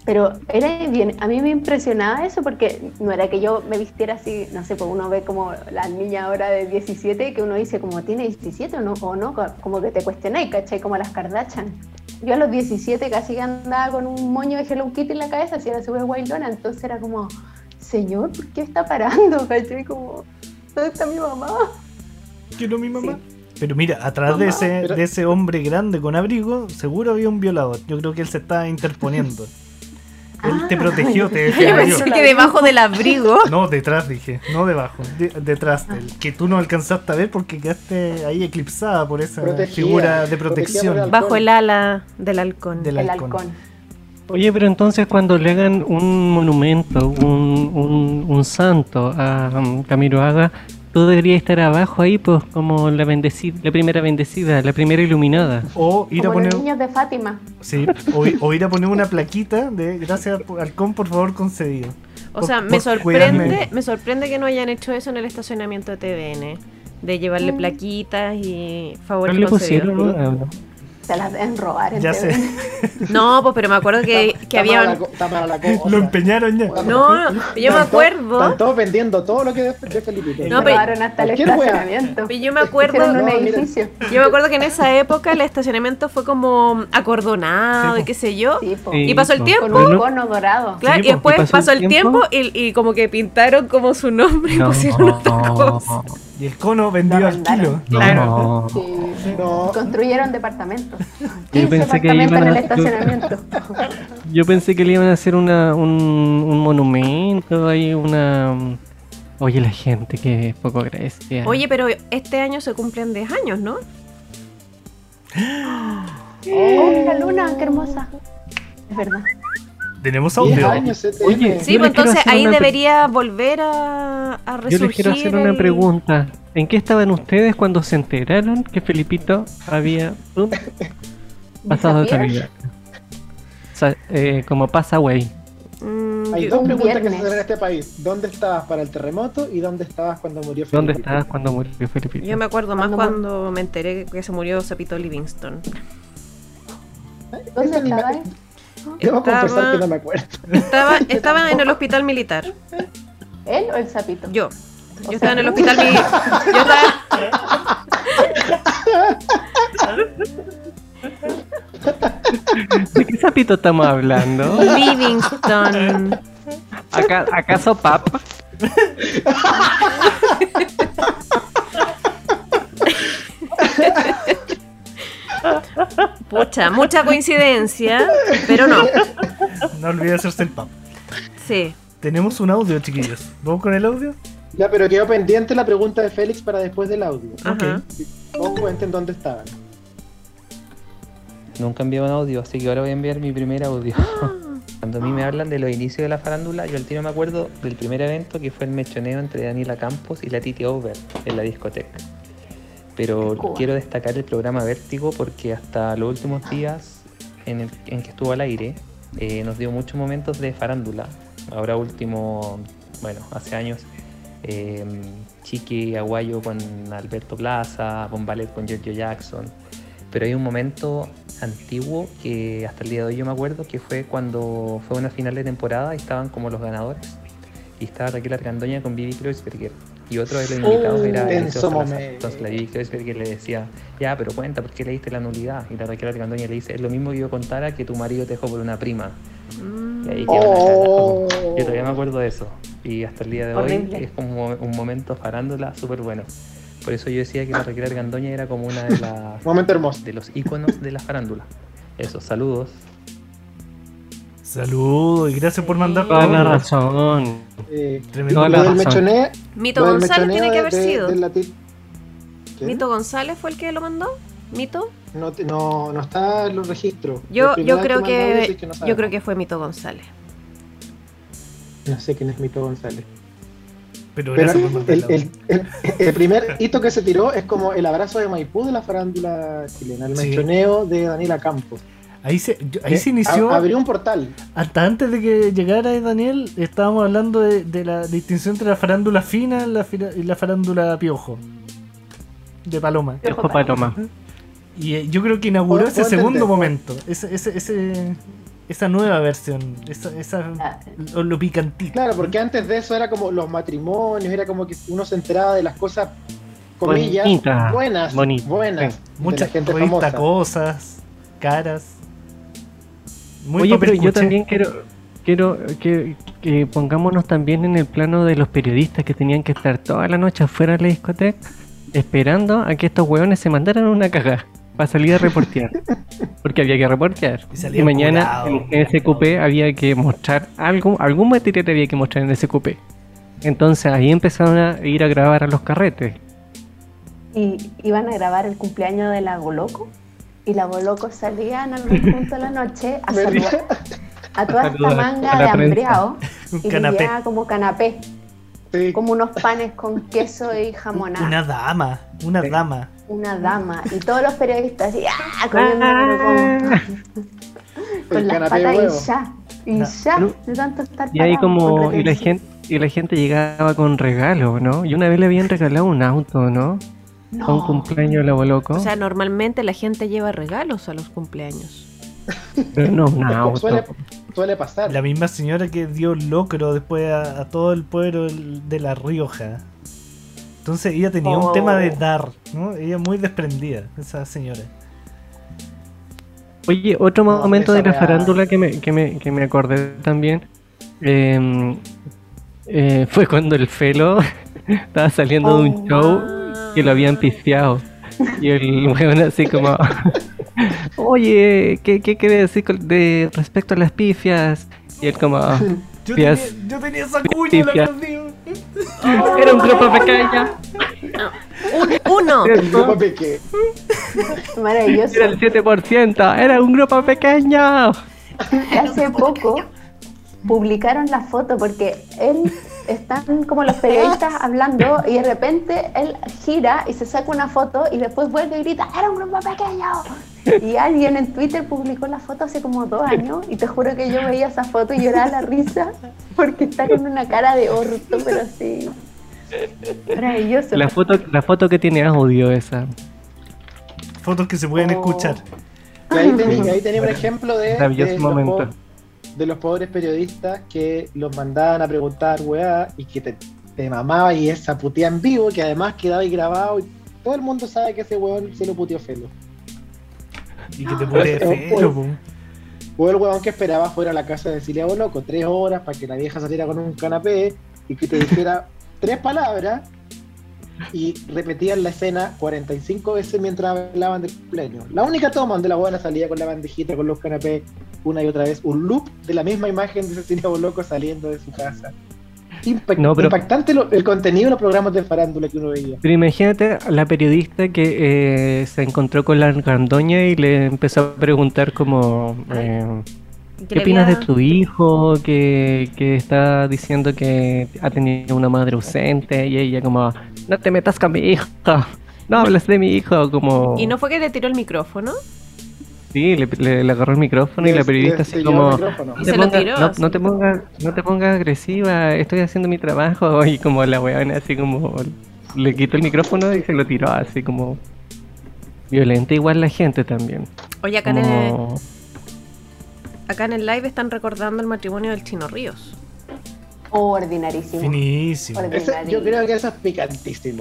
Pero era bien, a mí me impresionaba eso porque no era que yo me vistiera así, no sé, pues uno ve como la niña ahora de diecisiete que uno dice como tiene diecisiete o no, o no, como que te cuestionáis, ¿cachai? Como las Kardashian. Yo a los diecisiete casi andaba con un moño de Hello Kitty en la cabeza, así era súper guaylona, entonces era como, señor, ¿por qué está parando? ¿Cachai? Como, ¿dónde está mi mamá? ¿Que no mi mamá? Sí. Pero mira, atrás Mamá, de ese pero- de ese hombre grande con abrigo, seguro había un violador. Yo creo que él se estaba interponiendo. Él te Ah, protegió, te Yo defendió. pensé que debajo del abrigo. No, detrás dije, no debajo, de- detrás de él. Que tú no alcanzaste a ver porque quedaste ahí eclipsada por esa Protegida, figura de protegida por protección el Bajo el ala del halcón. del El halcón. halcón. Oye, pero entonces cuando le hagan un monumento, un, un, un santo a um, Camiroaga, tú deberías estar abajo ahí, pues como la bendecida, la primera bendecida, la primera iluminada. O ir a Como poner, los niños de Fátima. sí, o, o ir a poner una plaquita de gracias halcón, por favor, concedido. O Por- sea, me por sorprende, cuidarme. me sorprende que no hayan hecho eso en el estacionamiento de T V N. De llevarle plaquitas y ¿No favores le concedidos. pusieron? Ah, no. Se las deben robar en Ya T V. sé, No, pues pero me acuerdo que, que Está mala había. la co- está mala la cosa. lo empeñaron ya. No, no, yo me acuerdo. Están todos vendiendo todo lo que de, de Felipito. No, Se pero- robaron hasta el Cualquier wea. estacionamiento. Yo me acuerdo. Hicieron un No, mira. edificio. Yo me acuerdo que en esa época el estacionamiento fue como acordonado Sí, y po. qué sé yo. Sí, po. Sí, Y pasó el po. tiempo. Con un Bueno, cono dorado. Claro, Sí, y po. después ¿Y pasó pasó el el tiempo, y, y como que pintaron como su nombre y no, pusieron otra cosa. Y el cono vendido Lo al kilo. arrendaron. Claro. Sí. No. Construyeron departamentos. Yo quince pensé que apartamentos iban en a- el estacionamiento. Yo pensé que le iban a hacer una, un, un monumento, ahí una... Oye, la gente, que poco agradecida. Oye, pero este año se cumplen diez años, ¿no? Oh, la luna, qué hermosa. Es verdad. Tenemos diez audio. años C T N. Oye, Sí, Yo pues les quiero entonces hacer ahí una pre- debería volver a, a Yo resurgir. les quiero hacer una el- pregunta. ¿En qué estaban ustedes cuando se enteraron que Felipito había um, pasado otra ¿Disappear? vida? O sea, eh, como pasa, güey. Mm, Hay yo- dos Un preguntas que se viernes. hacen en este país. ¿Dónde estabas para el terremoto y dónde estabas cuando murió Felipito? ¿Dónde estabas cuando murió Felipito? Yo me acuerdo más Cuando- cuando me enteré que se murió Zapito Livingston. ¿Dónde Ese anime- estaba? Debo confesar Estaba- que no me acuerdo. Estaba, estaba en el hospital militar. ¿Él o el sapito? Yo. O Yo sea, estaba en el tú. hospital militar. Yo estaba. ¿De qué sapito estamos hablando? Livingston. ¿Aca- ¿Acaso Pap? Pucha, mucha coincidencia, pero no. No olvides hacerse el pap. Sí. Tenemos un audio, chiquillos. ¿Vamos con el audio? Ya, pero quedó pendiente la pregunta de Félix para después del audio. Ajá. Vos cuenten dónde estaban. Nunca envié un audio, así que ahora voy a enviar mi primer audio. Cuando a mí me hablan de los inicios de la farándula, yo al tiro me acuerdo del primer evento que fue el mechoneo entre Daniela Campos y la Titi Over en la discoteca. Pero Cuba. quiero destacar el programa Vértigo porque hasta los últimos días en, el, en que estuvo al aire eh, nos dio muchos momentos de farándula. Ahora último, bueno, hace años, eh, Chiqui Aguayo con Alberto Plaza, Bombalet con Giorgio Jackson. Pero hay un momento antiguo que hasta el día de hoy yo me acuerdo que fue cuando fue una final de temporada y estaban como los ganadores. Y estaba Raquel Argandoña con Vivi Kreuzberger. Y otro de los invitados Oh, era Eliseo tenso Salazar. momento. Entonces la Vivi Kreuzberger le decía, ya, pero cuenta, ¿por qué le diste la nulidad? Y la Raquel Argandoña le dice, es lo mismo que yo contara que tu marido te dejó por una prima. Y ahí queda una Oh. cagada. Yo todavía me acuerdo de eso. Y hasta el día de Horrible. hoy es como un momento farándula súper bueno. Por eso yo decía que la Raquel Argandoña era como una de las Momento hermoso. de los íconos de la farándula. Eso, saludos. Saludos y gracias por mandar Toda la audio. razón. Eh, Tremendo. Toda lo la del razón. mechoneo. Mito lo del González mechoneo tiene que haber de- sido. de la ti- ¿Qué? ¿Mito González fue el que lo mandó? ¿Mito? No, te- no, no está en los registros. Yo, La primera yo vez creo me han dado que, eso es no yo sabemos. creo que fue Mito González. No sé quién es Mito González. Pero Pero gracias por mandar el, el audio. el- el- el primer hito que se tiró es como el abrazo de Maipú de la farándula chilena, el Sí. mechoneo de Daniela Campos. Ahí se, yo- ahí Que se inició. a- abrió un portal. Hasta antes de que llegara Daniel, estábamos hablando de, de la distinción entre la farándula fina y la, fira- y la farándula piojo. De Paloma. Ojo Paloma. Y eh, yo creo que inauguró Puedo- ese puedo segundo entender. momento. Ese, ese, ese, esa nueva versión, esa, esa Ah. lo, lo picantito. Claro, porque antes de eso era como los matrimonios, era como que uno se enteraba de las cosas, comillas, Bonita, buenas, bonita, buenas, sí. de Muchas la gente revistas, famosa. cosas, caras. Muy Oye, papel pero yo cuché. también quiero, quiero que, que pongámonos también en el plano de los periodistas que tenían que estar toda la noche afuera de la discoteca esperando a que estos hueones se mandaran una cagada para salir a reportear. Porque había que reportear. Y Y, salían mañana curados. en ese cupé había que mostrar algo, algún material había que mostrar en ese cupé. Entonces ahí empezaron a ir a grabar a los carretes. Y iban a grabar el cumpleaños de la Boloco. Y la Boloco salía en algún punto de la noche a saludar a toda esta Saludar manga a la de prensa. hambreado. Un Y les canapé. llevaba como canapé, Sí. como unos panes con queso y jamonada. Una dama, una dama. Una dama. Y todos los periodistas así, ¡ah! Comiendo con, con El las canapé de patas huevo. y ya. Y No. ya, Pero- de tanto estar Y ahí parado, como con y la retención. gente y la gente llegaba con regalos, ¿no? Y una vez le habían regalado un auto, ¿no? A un No. cumpleaños de la Boloco. O sea, normalmente la gente lleva regalos a los cumpleaños. Pero no, un auto. Suele, suele pasar. La misma señora que dio locro después a, a todo el pueblo del- de La Rioja. Entonces ella tenía un Oh. tema de dar, ¿no? Ella muy desprendida, esa señora. Oye, otro No, momento esa de la weá- farándula que me, que me, que me acordé también eh, eh, fue cuando el Felo estaba saliendo de un Oh, show que lo habían pisteado. Y el weón así como, oye, ¿qué, qué quiere decir con- de respecto a las pifias? Y él como, Yo, Pias. tenía, yo tenía esa cuña, la Pifias. perdí. era un grupo pequeño, Un- uno. El grupo pequeño. Maravilloso. era el siete por ciento, era un grupo pequeño. Hace poco publicaron la foto porque él están como los periodistas hablando y de repente él gira y se saca una foto y después vuelve y grita ¡era un grupo pequeño! Y alguien en Twitter publicó la foto hace como dos años y te juro que yo veía esa foto y lloraba la risa porque están en una cara de orto, pero sí maravilloso. La foto, la foto que tiene audio esa. Fotos que se pueden Oh. escuchar. Y ahí tenía, ahí tenía un ejemplo de, Maravilloso de, los momento. po- de los pobres periodistas que los mandaban a preguntar, weá, y que te, te mamaba y esa putea en vivo, que además quedaba ahí grabado y todo el mundo sabe que ese weón se lo puteó Felo. Y que te pone feo, po. O el weón que esperaba fuera a la casa de Cilia Boloco tres horas para que la vieja saliera con un canapé y que te dijera tres palabras y repetían la escena cuarenta y cinco veces mientras hablaban del cumpleaños. La única toma donde la buena salía con la bandejita, con los canapés, una y otra vez, un loop de la misma imagen de Cecilia Boloco saliendo de su casa. Impact- No, pero- Impactante lo- el contenido de los programas de farándula que uno veía. Pero imagínate a la periodista que eh, se encontró con la Argandoña y le empezó a preguntar como eh, Que ¿qué le opinas de había- tu hijo que, que está diciendo que ha tenido una madre ausente? Y ella como, no te metas con mi hijo, no hables de mi hijo, como... ¿Y no fue que le tiró el micrófono? Sí, le, le- le agarró el micrófono y Les- la periodista les así llevó como... el micrófono. No Y te, se lo pongas, tiró, no, así. no te pongas, no te pongas agresiva, estoy haciendo mi trabajo. Y como la weona así como le quitó el micrófono y se lo tiró así como violenta igual la gente también. Oye, acá en, el, Como... acá en el live están recordando el matrimonio del Chino Ríos. Ordinarísimo. Finísimo. Ordinario. Ese- yo creo que eso es picantísimo.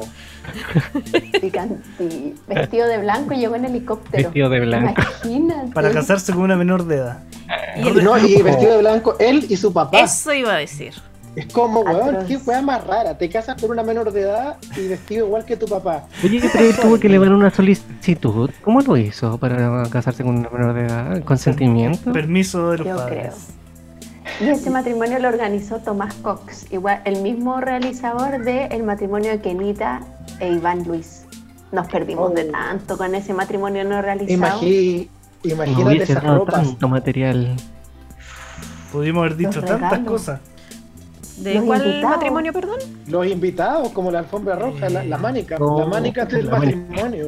Picante. Vestido de blanco y llegó en helicóptero. Vestido de blanco. Imagínate. Para casarse con una menor de edad. Y el- No, y vestido de blanco, él y su papá. Eso iba a decir. Es como, weón, Atroz. qué weá más rara. Te casas con una menor de edad y vestido igual que tu papá. Oye, pero él tuvo que elevar una solicitud. ¿Cómo lo hizo para casarse con una menor de edad? ¿Consentimiento? Permiso de los Yo padres. creo. Y ese matrimonio lo organizó Tomás Cox, igual el mismo realizador de el matrimonio de Kenita e Iván Luis. Nos perdimos Oh. de tanto con ese matrimonio no realizado. Imagi- No imagínate hubiese esas dado ropas. tanto material. Pudimos haber dicho Los tantas regalos. cosas. ¿De Los cuál invitados. matrimonio, perdón? Los invitados, como la alfombra roja, la, la mánica, Oh, la mánica del la mánica. matrimonio.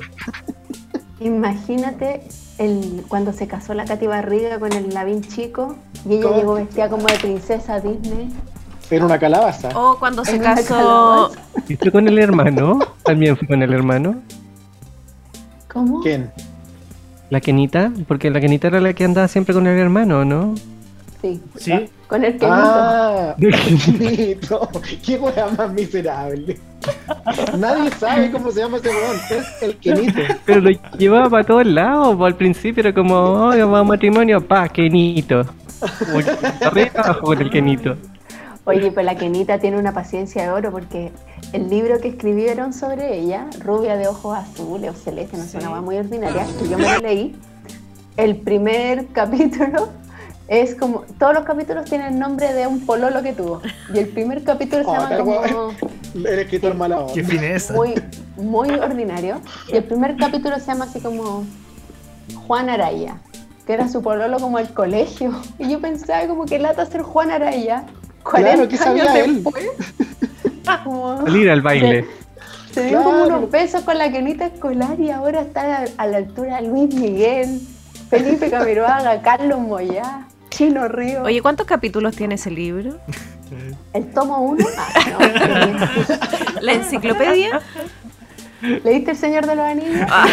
Imagínate el, cuando se casó la Katy Barriga con el Lavín chico y ella ¿Cómo? llegó vestida como de princesa Disney. Era una calabaza. O cuando se En una casó. calabaza. ¿Y fue con el hermano? ¿También fue con el hermano? ¿Cómo? ¿Quién? La Kenita, porque la Kenita era la que andaba siempre con el hermano, ¿no? Sí. Sí. Con el Kenito. Ah, Kenito. Qué weá más miserable. Nadie sabe cómo se llama ese weón. Es el Kenito. Pero lo llevaba para todos lados, po, al principio era como, oh, vamos a matrimonio, pa, Kenito. Como que arriba abajo con el Kenito. Oye, pero la Kenita tiene una paciencia de oro porque el libro que escribieron sobre ella, Rubia de ojos azules o celeste, no sé, Sí. una hueá muy ordinaria, que yo me lo leí, el primer capítulo es como, todos los capítulos tienen el nombre de un pololo que tuvo, y el primer capítulo se Oh, llama tal como weón. El escritor mala onda. Qué fineza. muy, muy ordinario, y el primer capítulo se llama así como Juan Araya, que era su pololo como el colegio, y yo pensaba como que lata ser Juan Araya, cuarenta Claro, ¿qué sabía años él? después. Como- Salir al baile. Se ven como Claro. unos besos con la Kenita escolar y ahora está a, a la altura de Luis Miguel, Felipe Camiroaga, Carlos Moyá, Chino Río. Oye, ¿cuántos capítulos tiene ese libro? El tomo uno. Ah, no, ¿La enciclopedia? ¿leíste El Señor de los Anillos? Ah.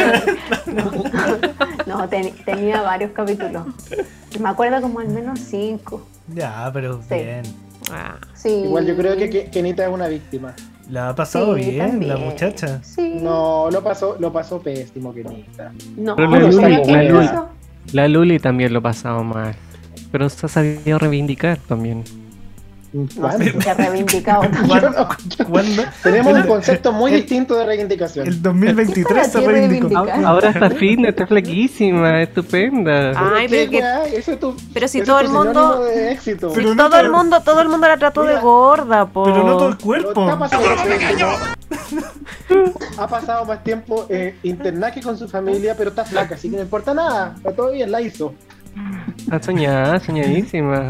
No, no, ten- tenía varios capítulos. Me acuerdo como al menos cinco. Ya, pero Sí. bien. Ah. Sí. Igual yo creo que Ke- Kenita es una víctima. La ha pasado Sí, bien, la también. muchacha. Sí. No, lo pasó, lo pasó pésimo Kenita. No, Pero la ¿sabes Luli, qué la Luli. hizo? La Luli también lo pasaba mal. Pero se ha sabido reivindicar también. No ¿Cuándo? sé si se ha reivindicado tanto. ¿Cuándo? ¿Cuándo? Tenemos un El- concepto muy el- distinto de reivindicación. El dos mil veintitrés se ¿Qué para ti reivindicó. reivindicar? Ahora está fitness, está flaquísima, estupenda. Ay, ¿Qué, pero que- weá? Eso es tu- pero si eso todo es el tu mundo- sinónimo de éxito. Pero Si no todo el todo- mundo, todo el mundo la trató de Mira, gorda, po. Pero no todo el Pero cuerpo. está pasando pésimo. Ha pasado más tiempo eh, internada que con su familia, pero está flaca, así que no importa nada. Está todo bien, la hizo. Está soñada, soñadísima.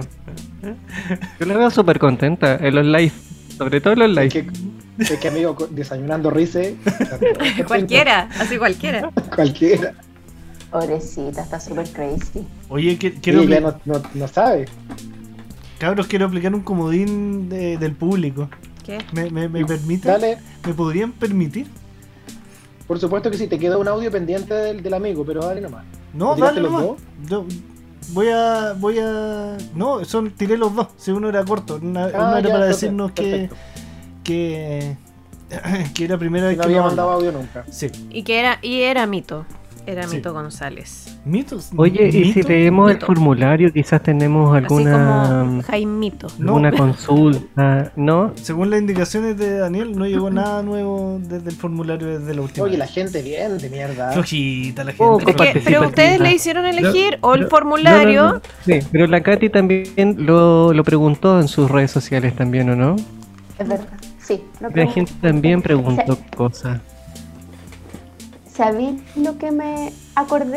Yo la veo súper contenta en los live, sobre todo en los Es live. que, es que amigo, co- desayunando rice. Cualquiera, así cualquiera. Cualquiera. Pobrecita, está súper crazy. Oye, que- quiero Sí, ya apli- no, no, no sabe. cabros, quiero aplicar un comodín de- del público. ¿Qué? ¿Me, me, me permiten? Dale, ¿Me podrían permitir? por supuesto que sí, te quedó un audio pendiente del, del amigo, pero dale nomás. No, ¿O tiraste dale los nomás. dos? Yo voy a, voy a... No, son, tiré los dos. Si uno era corto, una, Ah, uno era ya, para entonces, decirnos que, perfecto. que, que era primera vez No que había nos mandado hablaba. audio nunca. Sí. Y que era, y era Mito. Era Sí. Mito González. ¿Mitos? Oye, y si ¿Mito? leemos el Mito. formulario, quizás tenemos Así alguna, como Jaimito. No. alguna consulta, ¿no? Según las indicaciones de Daniel, no llegó nada nuevo desde el formulario desde la última. Oye, la vez. gente bien de mierda. Flojita la gente. Poco Pero, es que- participativa. pero ustedes le hicieron elegir o el No, formulario. no, no, no. Sí, pero la Katy también lo, lo preguntó en sus redes sociales también, ¿o no? Es verdad. Sí. lo La pregunté. gente también preguntó Sa- cosas. ¿Sabéis lo que me acordé?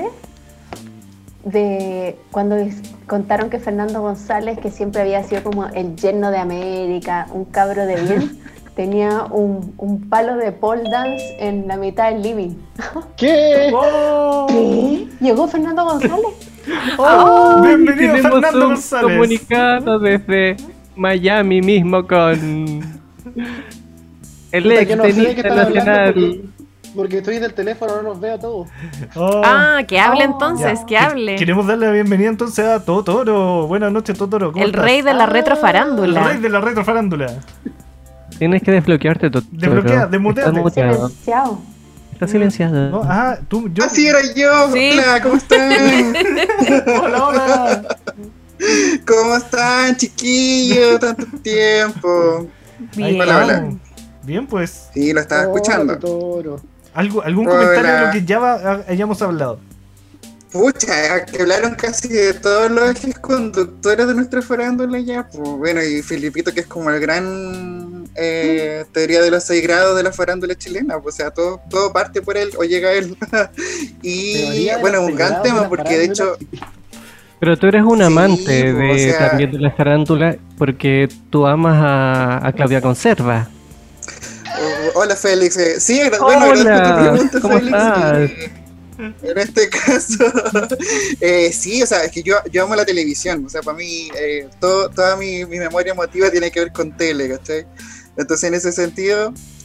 De cuando es- contaron que Fernando González, que siempre había sido como el yerno de América, un cabro de bien, tenía un, un palo de pole dance en la mitad del living. ¿Qué? ¡Oh! ¿Qué? ¿Llegó Fernando González? ¡Oh! Bienvenido Tenemos Fernando un González. comunicado desde Miami mismo con el Puta, ex yo no sé de qué tenista están hablando nacional. porque, porque estoy del teléfono, no los veo a todos. Oh. Ah, que hable Oh. entonces, Ya. que hable. Queremos darle la bienvenida entonces a Totoro. Buenas noches, Totoro. ¿Cómo El estás? rey de la Ah, El retrofarándula. rey de la retrofarándula. Tienes que desbloquearte, Totoro. Desbloquea, desmuteate. Está muteado. Silenciado. Está silenciado. No, ah, tú, yo. Así era yo. Sí. Hola, ¿cómo están? Hola, hola. ¿Cómo están, chiquillos? Tanto tiempo. Ahí Bien. Hola, estamos. hola. Bien, pues. Sí, lo estaba escuchando. Toro. ¿Algo, ¿Algún Hola. comentario de lo que ya va- hayamos hablado? Pucha, que hablaron casi de todos los ejes conductores de nuestra farándula ya. Pues bueno, y Filipito, que es como el gran eh, teoría de los seis grados de la farándula chilena. Pues, o sea, todo, todo parte por él o llega él. Y Teoría de bueno, los un gran seis tema grados de la porque de hecho. farándula. Pero tú eres un Sí, amante o de sea- también de la farándula porque tú amas a, a Claudia Conserva. Oh, hola Félix, Eh, sí, agra- bueno, agradezco tu Hola, pregunta, ¿cómo Félix. estás? Eh, En este caso, eh, sí, o sea, es que yo, yo amo la televisión, o sea, para mí eh, todo, toda mi, mi memoria emotiva tiene que ver con tele, ¿cachai? Entonces, en ese sentido,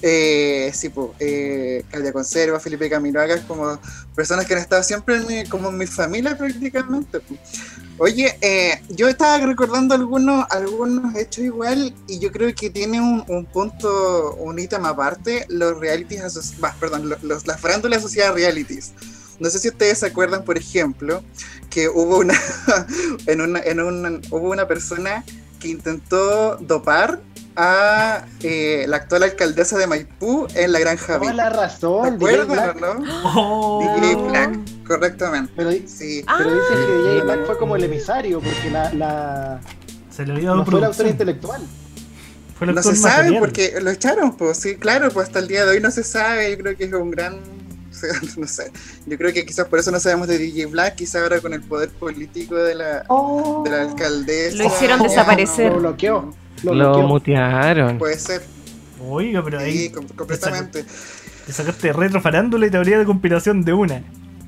Eh, sí, pues, eh, Claudia Conserva, Felipe Camiroaga, como personas que han estado siempre en mi, como en mi familia prácticamente. Pues. Oye, eh, yo estaba recordando algunos, algunos hechos igual y yo creo que tiene un, un punto, un ítem aparte, los realities, aso- bah, perdón, los, los- las farándulas asociadas a realities. No sé si ustedes se acuerdan, por ejemplo, que hubo una, en una, en una, hubo una persona que intentó dopar a eh, la actual alcaldesa de Maipú en la Granja Toda Vic. la ¿Se razón, D J acuerdan Black. o no? Oh. D J Black, correctamente. Pero, di- Sí. pero dicen que D J Ah. Black fue como el emisario, porque la, la Se le había dado no fue el autor producción. intelectual. Fue el No autor se sabe material. porque lo echaron, pues sí, claro, pues hasta el día de hoy no se sabe. Yo creo que es un gran, o sea, no sé, yo creo que quizás por eso no sabemos de D J Black, quizás ahora con el poder político de la, Oh. de la alcaldesa. Lo hicieron ya desaparecer. Lo bloqueó. Lo Lo bloqueó. mutearon. Puede ser, Oiga, pero ahí sí, com- completamente. te sacaste retro farándula y teoría de compilación de una.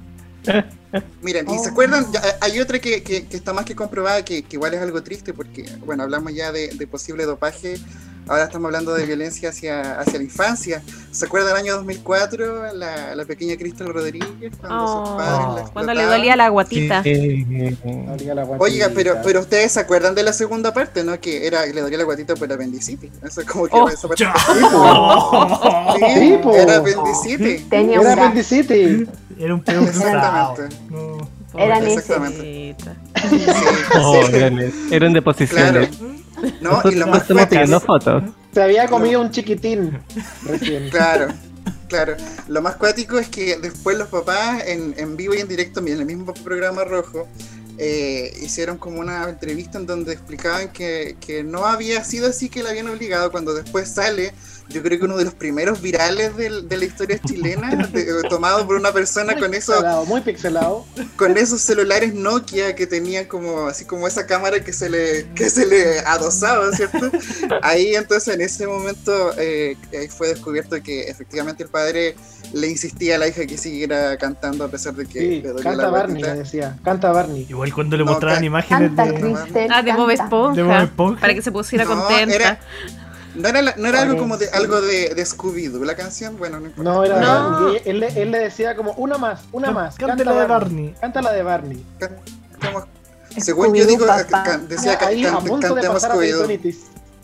Miren, y se acuerdan, Ya, hay otra que, que, que está más que comprobada, que, que igual es algo triste, porque, bueno, hablamos ya de, de posible dopaje, ahora estamos hablando de violencia hacia, hacia la infancia. ¿Se acuerdan del año dos mil cuatro, la, la pequeña Cristal Rodríguez, cuando sus Oh, padres la cuando le explotaban? dolía la guatita. Eh, Dolía la guatita. Oiga, pero, pero ustedes se acuerdan de la segunda parte, ¿no? Que era le dolía la guatita por apendicitis. Eso es como que Oh. esa parte. Oh. Sí, Sí, po. era apendicitis. Tenía un Era gas. apendicitis. Era un pedo cruzado. Exactamente. No. Eran ese. Exactamente. Pobrecita. Sí, oh, sí. eran, eran de Claro. posiciones. No, y lo Nosotros más estamos pidiendo cuático, fotos. Se había comido un chiquitín recién. claro, claro. Lo más cuático es que después los papás en, en vivo y en directo, en el mismo programa rojo, eh, hicieron como una entrevista en donde explicaban que, que no había sido así, que la habían obligado. Cuando después sale, yo creo que uno de los primeros virales del- de la historia chilena, de- tomado por una persona Muy con esos, pixelado, muy pixelado. con esos celulares Nokia que tenían como así como esa cámara que se le que se le adosaba, ¿cierto? Ahí entonces en ese momento eh, ahí fue descubierto que efectivamente el padre le insistía a la hija que siguiera cantando a pesar de que Sí, le dolía canta la Barney, guatita. le decía. Canta Barney. Igual cuando le No, mostraban ca- imágenes Canta, de. Cristel. Ah, de Bob canta. Esponja. De Bob Esponja. Para que se pusiera No, contenta. era- No era, la- no era algo Por como de eso. algo de, de Scooby-Doo, la canción, bueno, no importa. No, era No. Barney. Y Él, le- él le decía como, una más, una Can- más. cante la de Barney. Canta la de Barney. Cantemos- según yo Scooby-Doo, digo, papá. can- decía que Ahí a can- punto de cantemos pasar a Scooby-Doo. peritonitis.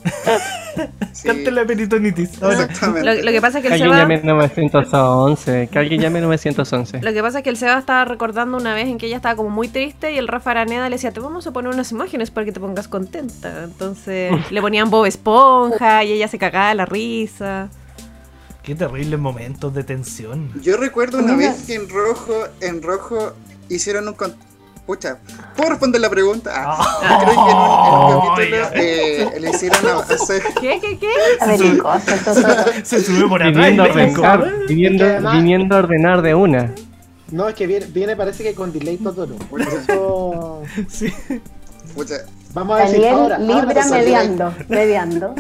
Sí, Cante la peritonitis. Ahora. exactamente. Lo, lo que pasa es que Que el alguien Seba, llame nueve once. Que alguien llame nueve once. lo que pasa es que el Seba estaba recordando una vez en que ella estaba como muy triste y el Rafa Araneda le decía, te vamos a poner unas imágenes para que te pongas contenta. Entonces le ponían Bob Esponja y ella se cagaba de la risa. Qué terribles momentos de tensión. Yo recuerdo una Mira. vez que en rojo, en rojo hicieron un con... Pucha, ¿puedo responder la pregunta? Ah, yo creo que en un, en un capítulo eh, le hicieron a- hacer... ¿Qué, qué, qué? A ver, qué cosa, Totoro. Se subió por atrás. Viniendo a y le dijo, ordenar, viniendo, Es que además- viniendo a ordenar de una. No, es que viene, viene parece que con delay Totoro. Por eso Sí. Pucha, vamos a decir Daniel ahora. Libra ahora sí, mediando, mediando.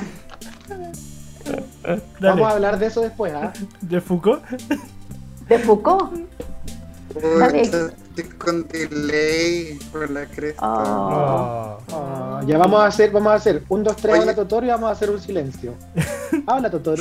Dale. Vamos a hablar de eso después, ¿ah? ¿De Foucault? De Foucault. Dale. pucha, estoy con delay por la cresta. Oh. Ah, ya vamos a hacer, vamos a hacer un, dos, tres, Oye. habla Totoro y vamos a hacer un silencio. Habla Totoro.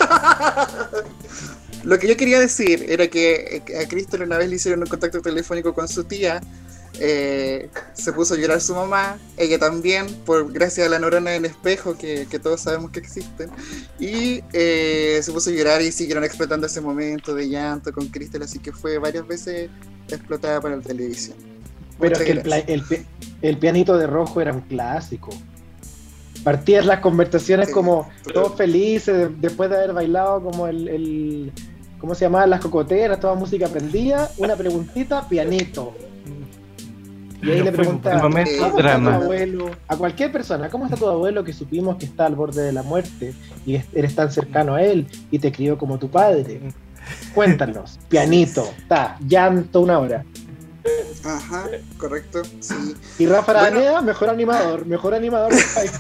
Lo que yo quería decir era que a Cristal una vez le hicieron un contacto telefónico con su tía, eh, se puso a llorar su mamá, ella también, por gracias a la neurona en espejo que, que todos sabemos que existen, y eh, se puso a llorar y siguieron explotando ese momento de llanto con Cristal, así que fue varias veces explotada para la televisión. Pero Muchas es que el, gracias. pla- el pi- el pianito de rojo era un clásico. Partías las conversaciones Sí, como claro. todos felices de- después de haber bailado como el, el ¿cómo se llamaban? Las cocoteras, toda música prendida, una preguntita, pianito. Y ahí Nos le fuimos. preguntaba, El momento ¿cómo está tu drama. abuelo? A cualquier persona, ¿cómo está tu abuelo que supimos que está al borde de la muerte y es- eres tan cercano a él y te crió como tu padre? Cuéntanos, pianito, está, llanto una hora. Ajá, correcto, sí. Y Rafa Bueno. Araneda, mejor animador, mejor animador del país.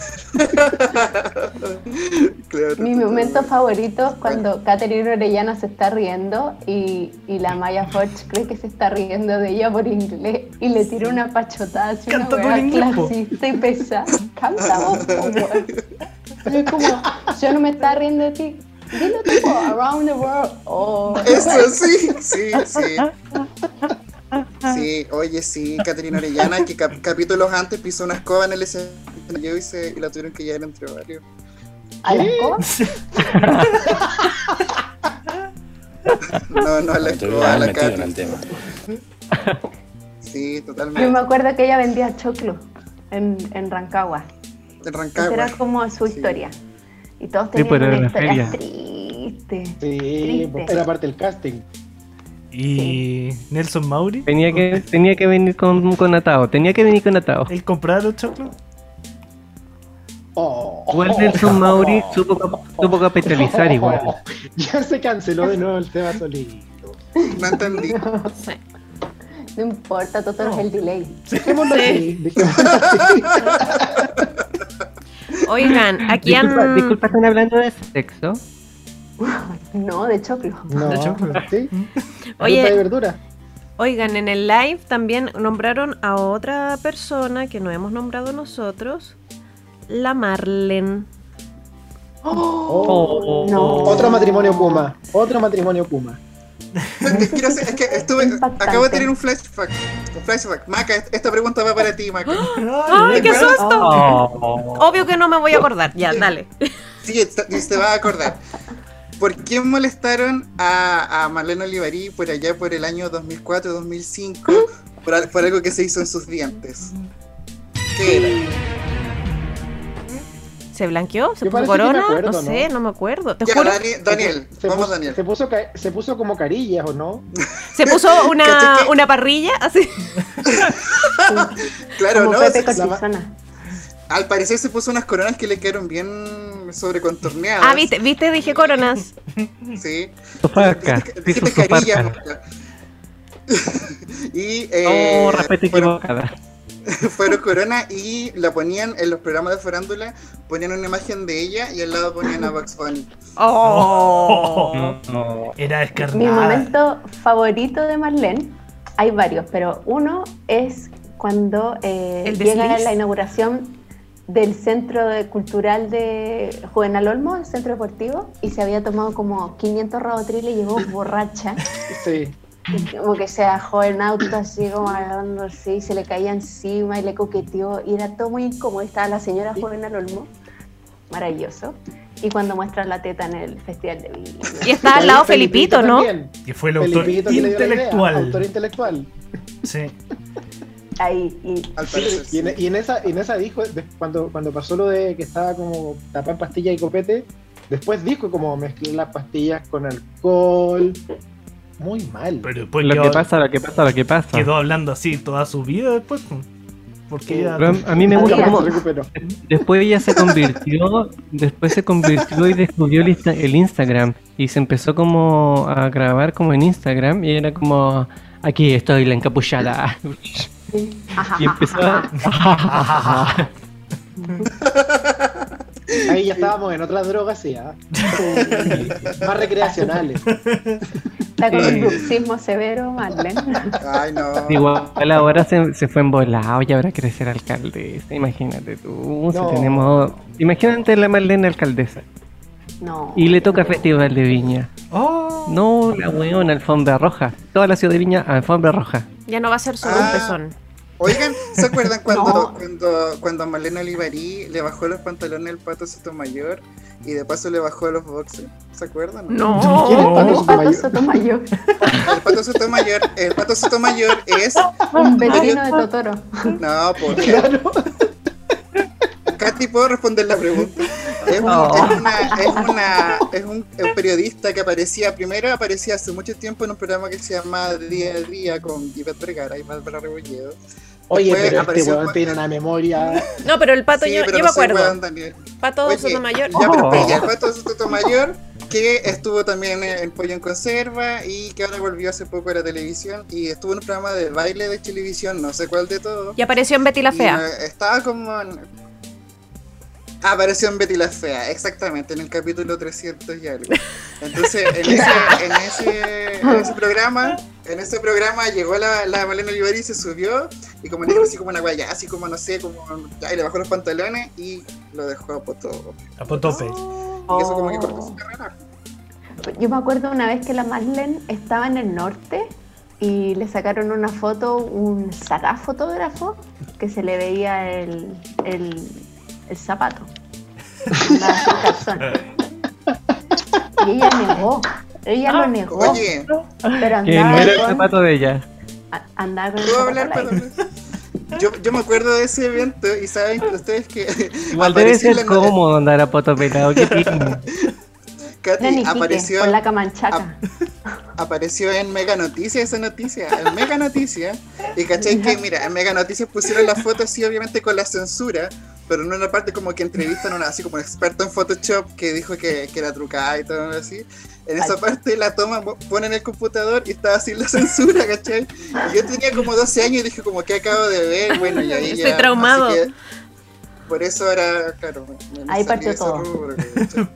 Claro, Mi momento favorito es cuando Catherine Orellana se está riendo y, y la Maya Foch cree que se está riendo de ella por inglés y le tira una pachotada así, una Canta tú en weá inglés, po. clasista y pesada. Canta vos, po, weón. Y es como, yo no me estaba riendo de ti. Dilo tipo, around the world. Oh, Eso, sí, sí, sí. Sí, oye, sí, Caterina Orellana, que cap- capítulos antes pisó una escoba en el escenario y, se, y la tuvieron que llevar entre varios. ¿A la escoba? No, no, a la Estoy escoba, a bien la metido en Katy. el tema. Sí, Yo me totalmente. acuerdo que ella vendía choclo en, en Rancagua. En Esa Rancagua. era como su Sí. historia. Y todos Sí, tenían pero era una la historia feria. triste. Sí, Triste. porque era parte del casting. Y Nelson Mauri, Tenía que, tenía que venir con, con atado, tenía que venir con atado. ¿él compraba los choclos? Oh, Igual Nelson Mauri supo, cap- supo capitalizar igual. Ya se canceló de nuevo el tema solito. No entendí. Sí. No importa, Totoro es el delay. Dejémoslo Sí. así, dejémoslo así. Oigan, aquí Disculpa, han... disculpa, ¿están hablando de sexo? No, de choclo. No, De choclo. sí. Oye. Fruta y verdura. Oigan, en el live también nombraron a otra persona que no hemos nombrado nosotros, la Marlen. Oh, No. Otro matrimonio Puma. Otro matrimonio Puma. Quiero hacer- es que estuve, Impactante. acabo de tener un flashback. Un flashback. Maca, esta pregunta va para ti, Maca. ¡Ay, qué susto! Oh. Obvio que no me voy a acordar. Ya, dale. Sí, te, te vas a acordar. ¿Por qué molestaron a, a Marlene Olivarí por allá por el año dos mil cuatro dos mil cinco por, al- por algo que se hizo en sus dientes? ¿Qué era? ¿Se blanqueó? ¿Se Yo puso parece que me corona? acuerdo, no sé, ¿no? no me acuerdo. Te Ya, juro. Dani- Daniel, Se vamos puso, Daniel. Se puso, ca- se puso como carillas, ¿o no? Se puso una, ¿Cachai que- una parrilla así. Claro, Como ¿no? Pepe Se- Cortisona. al parecer se puso unas coronas que le quedaron bien sobrecontorneadas. Ah, viste, viste, dije coronas. Sí. Sofaca, Dijiste- sí, su dijiste carillas, sofaca. Maca. Y eh, Oh, respeto fueron, equivocada. fueron corona y la ponían en los programas de farándula, ponían una imagen de ella y al lado ponían a Bugs Bunny. Oh. No. Era Mi descarnada. momento favorito de Marlene, hay varios, pero uno es cuando eh, ¿El llega desliz? la inauguración del Centro de- Cultural de Juvenal Olmo, el centro deportivo, y se había tomado como quinientos rabotriles y llegó borracha. Sí. Y como que se bajó en auto así como hablando así, y se le caía encima y le coqueteó y era todo muy incómodo. Estaba la señora Juvenal Olmo, maravilloso. Y cuando muestra la teta en el Festival de Viña. Y está al lado Felipito, ¿no? también. Que fue el autor Felipito que le dio la idea, intelectual. autor intelectual. Sí. Ahí, y Al parecer. Y en, y en esa, y en esa dijo, de- cuando, cuando pasó lo de que estaba como tapada en pastilla y copete, después dijo como mezclar las pastillas con alcohol. Muy mal. Pero después Lo quedó, que pasa, lo que pasa, lo que pasa. quedó hablando así toda su vida después. pues. Porque ella. Pero a mí me gusta Mira. cómo Se recuperó. después ella se convirtió, después se convirtió y descubrió el, Insta- el Instagram y se empezó como a grabar como en Instagram y era como aquí estoy la encapuchada y empezó a... Ahí ya estábamos en otras drogas, sí, ¿ah? Más recreacionales. está con un bruxismo severo, Marlene. Ay, no. Igual ahora se, se fue embolado y ahora quiere ser alcaldesa, imagínate tú, si No. tenemos... Imagínate la Marlene alcaldesa No. y le toca Festival de Viña. Oh, No, la weona, alfombra roja. Toda la ciudad de Viña, alfombra roja. Ya no va a ser solo Ah. un pezón. Oigan, ¿se acuerdan cuando, No. cuando, cuando Marlene Olivarí le bajó los pantalones al Pato Sotomayor y de paso le bajó los boxers? ¿Se acuerdan? No. ¿Quién es Pato Un pato Sotomayor? Sotomayor. El Pato Sotomayor, el Pato Sotomayor es... Un vecino de Totoro. No, por Claro. Katy, ¿puedo responder la pregunta? Es, un, No. es, una, es, una, es un, un periodista que aparecía, primero aparecía hace mucho tiempo en un programa que se llama Día a Día con Ivette Vergara y Bárbara Rebolledo. Oye, Después pero este apareció weón Juan- tiene una memoria. No, pero el pato Sí, yo, pero yo no me soy acuerdo. weón, Daniel. Pato Oye, Sotomayor. Ya, pero Oh. espera, el Pato Sotomayor, que estuvo también en Pollo en Conserva y que ahora volvió hace poco a la televisión y estuvo en un programa de baile de televisión, no sé cuál de todos. Y apareció en Betty la Y, Fea. eh, estaba como en... Ah, apareció en Betty la Fea, exactamente, en el capítulo trescientos y algo. Entonces, en ese, en ese, en ese programa, en ese programa llegó la, la Marlene Olivarí y se subió y como le dijo así como una guaya, así como no sé, como ya, y le bajó los pantalones y lo dejó a poto. a potope. Y eso como que cortó su carrera. Yo me acuerdo una vez que la Marlene estaba en el norte y le sacaron una foto, un sacafotógrafo, que se le veía el, el, el zapato. Andaba sin calzón. Y ella negó, ella lo negó. Oye, pero Que no andaba era el con, zapato de ella. a- andaba con el ¿puedo zapato hablar? al aire. ¿Puedo hablar? Yo, yo me acuerdo de ese evento y saben ustedes que Igual debe apareció ser en la- cómodo andar a poto pelado. ¿Qué tiene? Katy, Nani Quique, apareció, con la camanchaca. apareció en Mega Noticias esa noticia, en Mega Noticias. Y cachai que, mira, en Mega Noticias pusieron la foto así, obviamente con la censura, pero en una parte como que entrevistan a una, así como un experto en Photoshop que dijo que, que era trucada y todo así. En esa Ay. parte la toma, pone en el computador y estaba sin la censura, ¿cachai? Y yo tenía como doce años y dije como que acabo de ver, bueno, y ahí Estoy ya, traumado. así que por eso ahora, claro, me, me Ahí salí partió de ese todo. rubro, ¿cachai?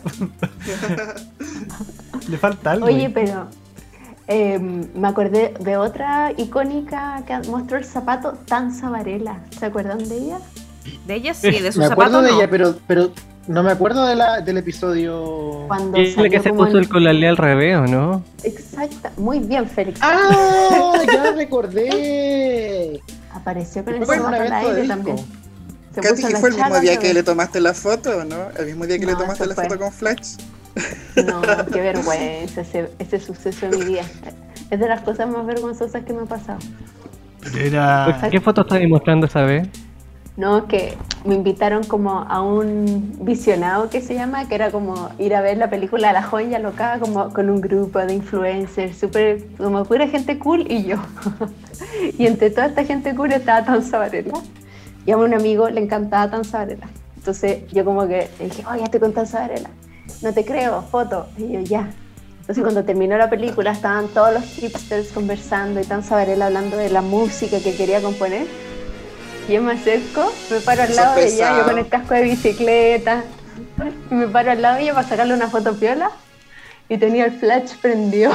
Le falta algo. Oye, ahí. pero eh, me acordé de otra icónica que mostró el zapato, Tanza Varela. ¿Se acuerdan de ella? De ella sí, de su Me zapato acuerdo de no. ella, pero, pero no me acuerdo de la, del episodio. Cuando Es la que salió se como puso en- el colalé al revés, ¿o no? Exacta, muy bien, Félix. ¡Ah! ¡Ya recordé! Apareció con el Fue en un zapato al evento de aire disco. también. Se Katy, puso ¿y la fue el mismo chaga día al que le revés. tomaste la foto, no? ¿El mismo día que le No, tomaste eso la fue. foto con Flash? No, qué vergüenza ese, ese suceso en mi vida. Es de las cosas más vergonzosas que me ha pasado. Era. ¿Qué foto estabas mostrando esa vez? No, que me invitaron como a un visionado que se llama, que era como ir a ver la película La Joya Loca, como con un grupo de influencers, súper, como pura gente cool y yo. Y entre toda esta gente cool estaba Tanza Varela. Y a un amigo le encantaba Tanza Varela. Entonces yo como que le dije, oye, estoy con Tanza Varela. No te creo, foto. Y yo, ya. Entonces cuando terminó la película estaban todos los hipsters conversando y Tanza Varela hablando de la música que quería componer. Y yo me acerco, me paro al lado de ella, yo con el casco de bicicleta, y me paro al lado de ella para sacarle una foto piola y tenía el flash prendido.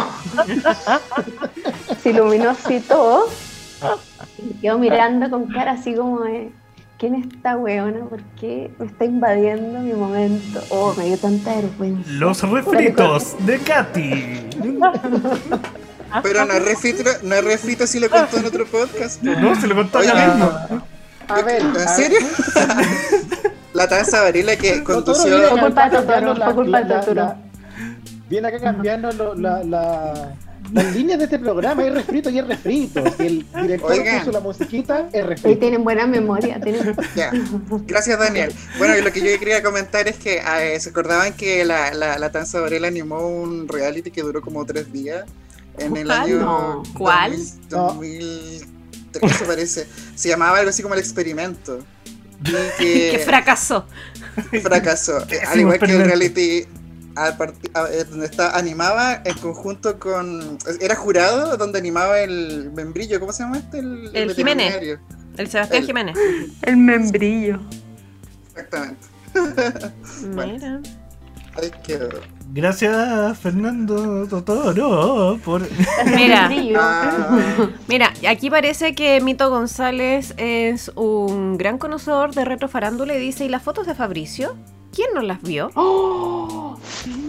Se iluminó así todo y me quedo mirando con cara así como de ¿quién es esta weona? ¿Por qué me está invadiendo mi momento? Oh, me dio tanta vergüenza. Los refritos de Katy. Pero no es refrito, no es refrito si lo contó en otro podcast. ¿No? No, se lo contó Oye, ella mismo. A ver, ¿En a serio? ver. La Tanza Varela que Totoro condució... viene Fue culpa de acá cambiando Totoro, fue culpa de la- Totoro. la- Viene acá cambiando lo- la, la- las líneas de este programa. Hay refrito y es refrito. Si el director Oigan. puso la musiquita, es Hoy refrito. tienen buena memoria. Tienen... Ya. Gracias, Daniel. Bueno, y lo que yo quería comentar es que eh, se acordaban que la, la, la Tanza Varela animó un reality que duró como tres días en el ¿Cuál? año No. ¿Cuál? dos mil tres, parece. Se llamaba algo así como El Experimento. Y que Que fracasó. fracasó. Eh, Al igual que el reality al parti- a- eh, donde está, animaba en conjunto con... Era jurado donde animaba el membrillo, ¿cómo se llama este? El, El Jiménez. veterinario. El Sebastián El- Jiménez. El membrillo. Exactamente. Mira. Ahí quedó. Gracias, Fernando Totoro, por. Mira. Membrillo. Ah, Mira, aquí parece que Mito González es un gran conocedor de retro farándula y dice, ¿y las fotos de Fabricio? ¿Quién no las vio? ¡Oh!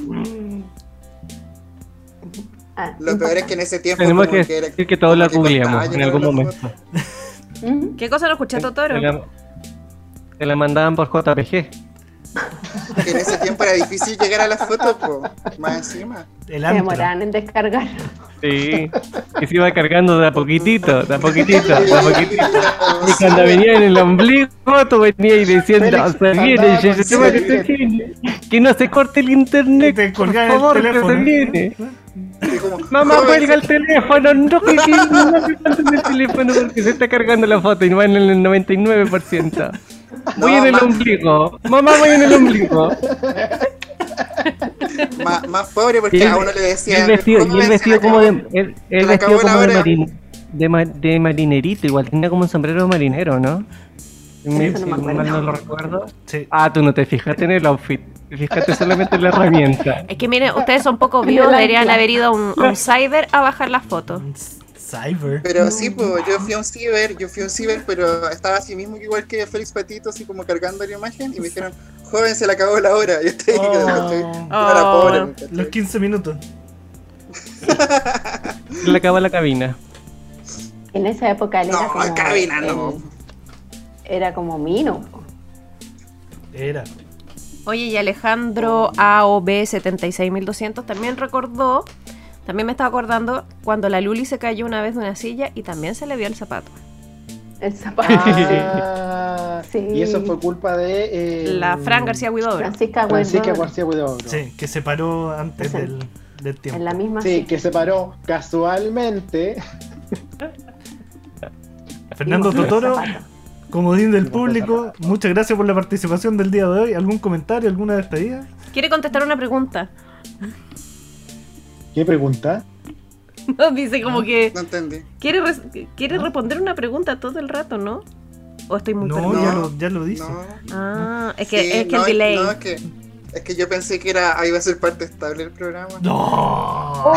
Ah, lo peor es que en ese tiempo Tenemos como que era- decir que todos la como que googleamos costaba en algún llegar a la momento. ¿Mm? ¿Qué cosa no escuché, Totoro? Te la, te la mandaban por J P G. foto, que en ese tiempo era difícil llegar a las fotos, po, más encima. El Se antro. demoraban en descargar. Sí. Y se iba cargando de a poquitito, de a poquitito, de a poquitito. Y cuando venía en el ombligo, tú venías y decías, Félix no, se viene, andaba se con sube, que Félix. se viene. Que no se corte el internet, Te por colgaba el favor, que teléfono. se viene. Y como, Mamá, joven, cuelga el teléfono, no, que que no me corten el teléfono porque se está cargando la foto y no va en el noventa y nueve por ciento. Voy No, en el ma- ombligo. Mamá, voy en el ombligo. más, más pobre Y porque el, a uno le y decían... el vestido, y el "Joven, se vestido le como acabó". de, el, el se le vestido acabó la como de, hora. marin, de, ma- de marinerito, igual tenía como un sombrero marinero, ¿no? Si me- Eso no me si acuerdo. mal no lo recuerdo. Sí. Ah, tú no te fijaste en el outfit, te fijaste solamente en la herramienta. Es que miren, ustedes son poco En vivos, el deberían ancla. haber ido a un, a un cyber a bajar las fotos. Cyber. Pero sí, pues yo fui a un ciber, yo fui a un ciber, pero estaba así mismo igual que Félix Patito, así como cargando la imagen, y me dijeron, joven, se le acabó la hora. Yo estoy, Oh. estoy Oh. para pobre, ¿cachai? Los quince minutos. Le acaba la cabina. En esa época él era No, como. cabina, no. el- Era como Mino. po. Era. Oye, y Alejandro A O B setenta y seis mil doscientos también recordó, también me estaba acordando cuando la Luli se cayó una vez de una silla y también se le vio el zapato. El zapato. Ah, Sí. Y eso fue culpa de. eh, La Fran García Huidobro. Francisca Francisca Huidobro. García Huidobro. Sí, que se paró antes Ese. del, del tiempo. En la misma Sí, silla. que se paró casualmente. Fernando Y mostró el Totoro, zapato. comodín del Y mostró el público, zapato. muchas gracias por la participación del día de hoy. ¿Algún comentario, alguna despedida? ¿Quiere contestar una pregunta? ¿Qué pregunta? No, dice como que No entendí. quiere, res- quiere responder una pregunta todo el rato, ¿no? ¿O estoy muy No, perdida? ya No, lo, ya lo dice. No. Ah, es que, Sí, es que no, el delay. No, es que, es que yo pensé que era, ahí iba a ser parte estable del programa. No.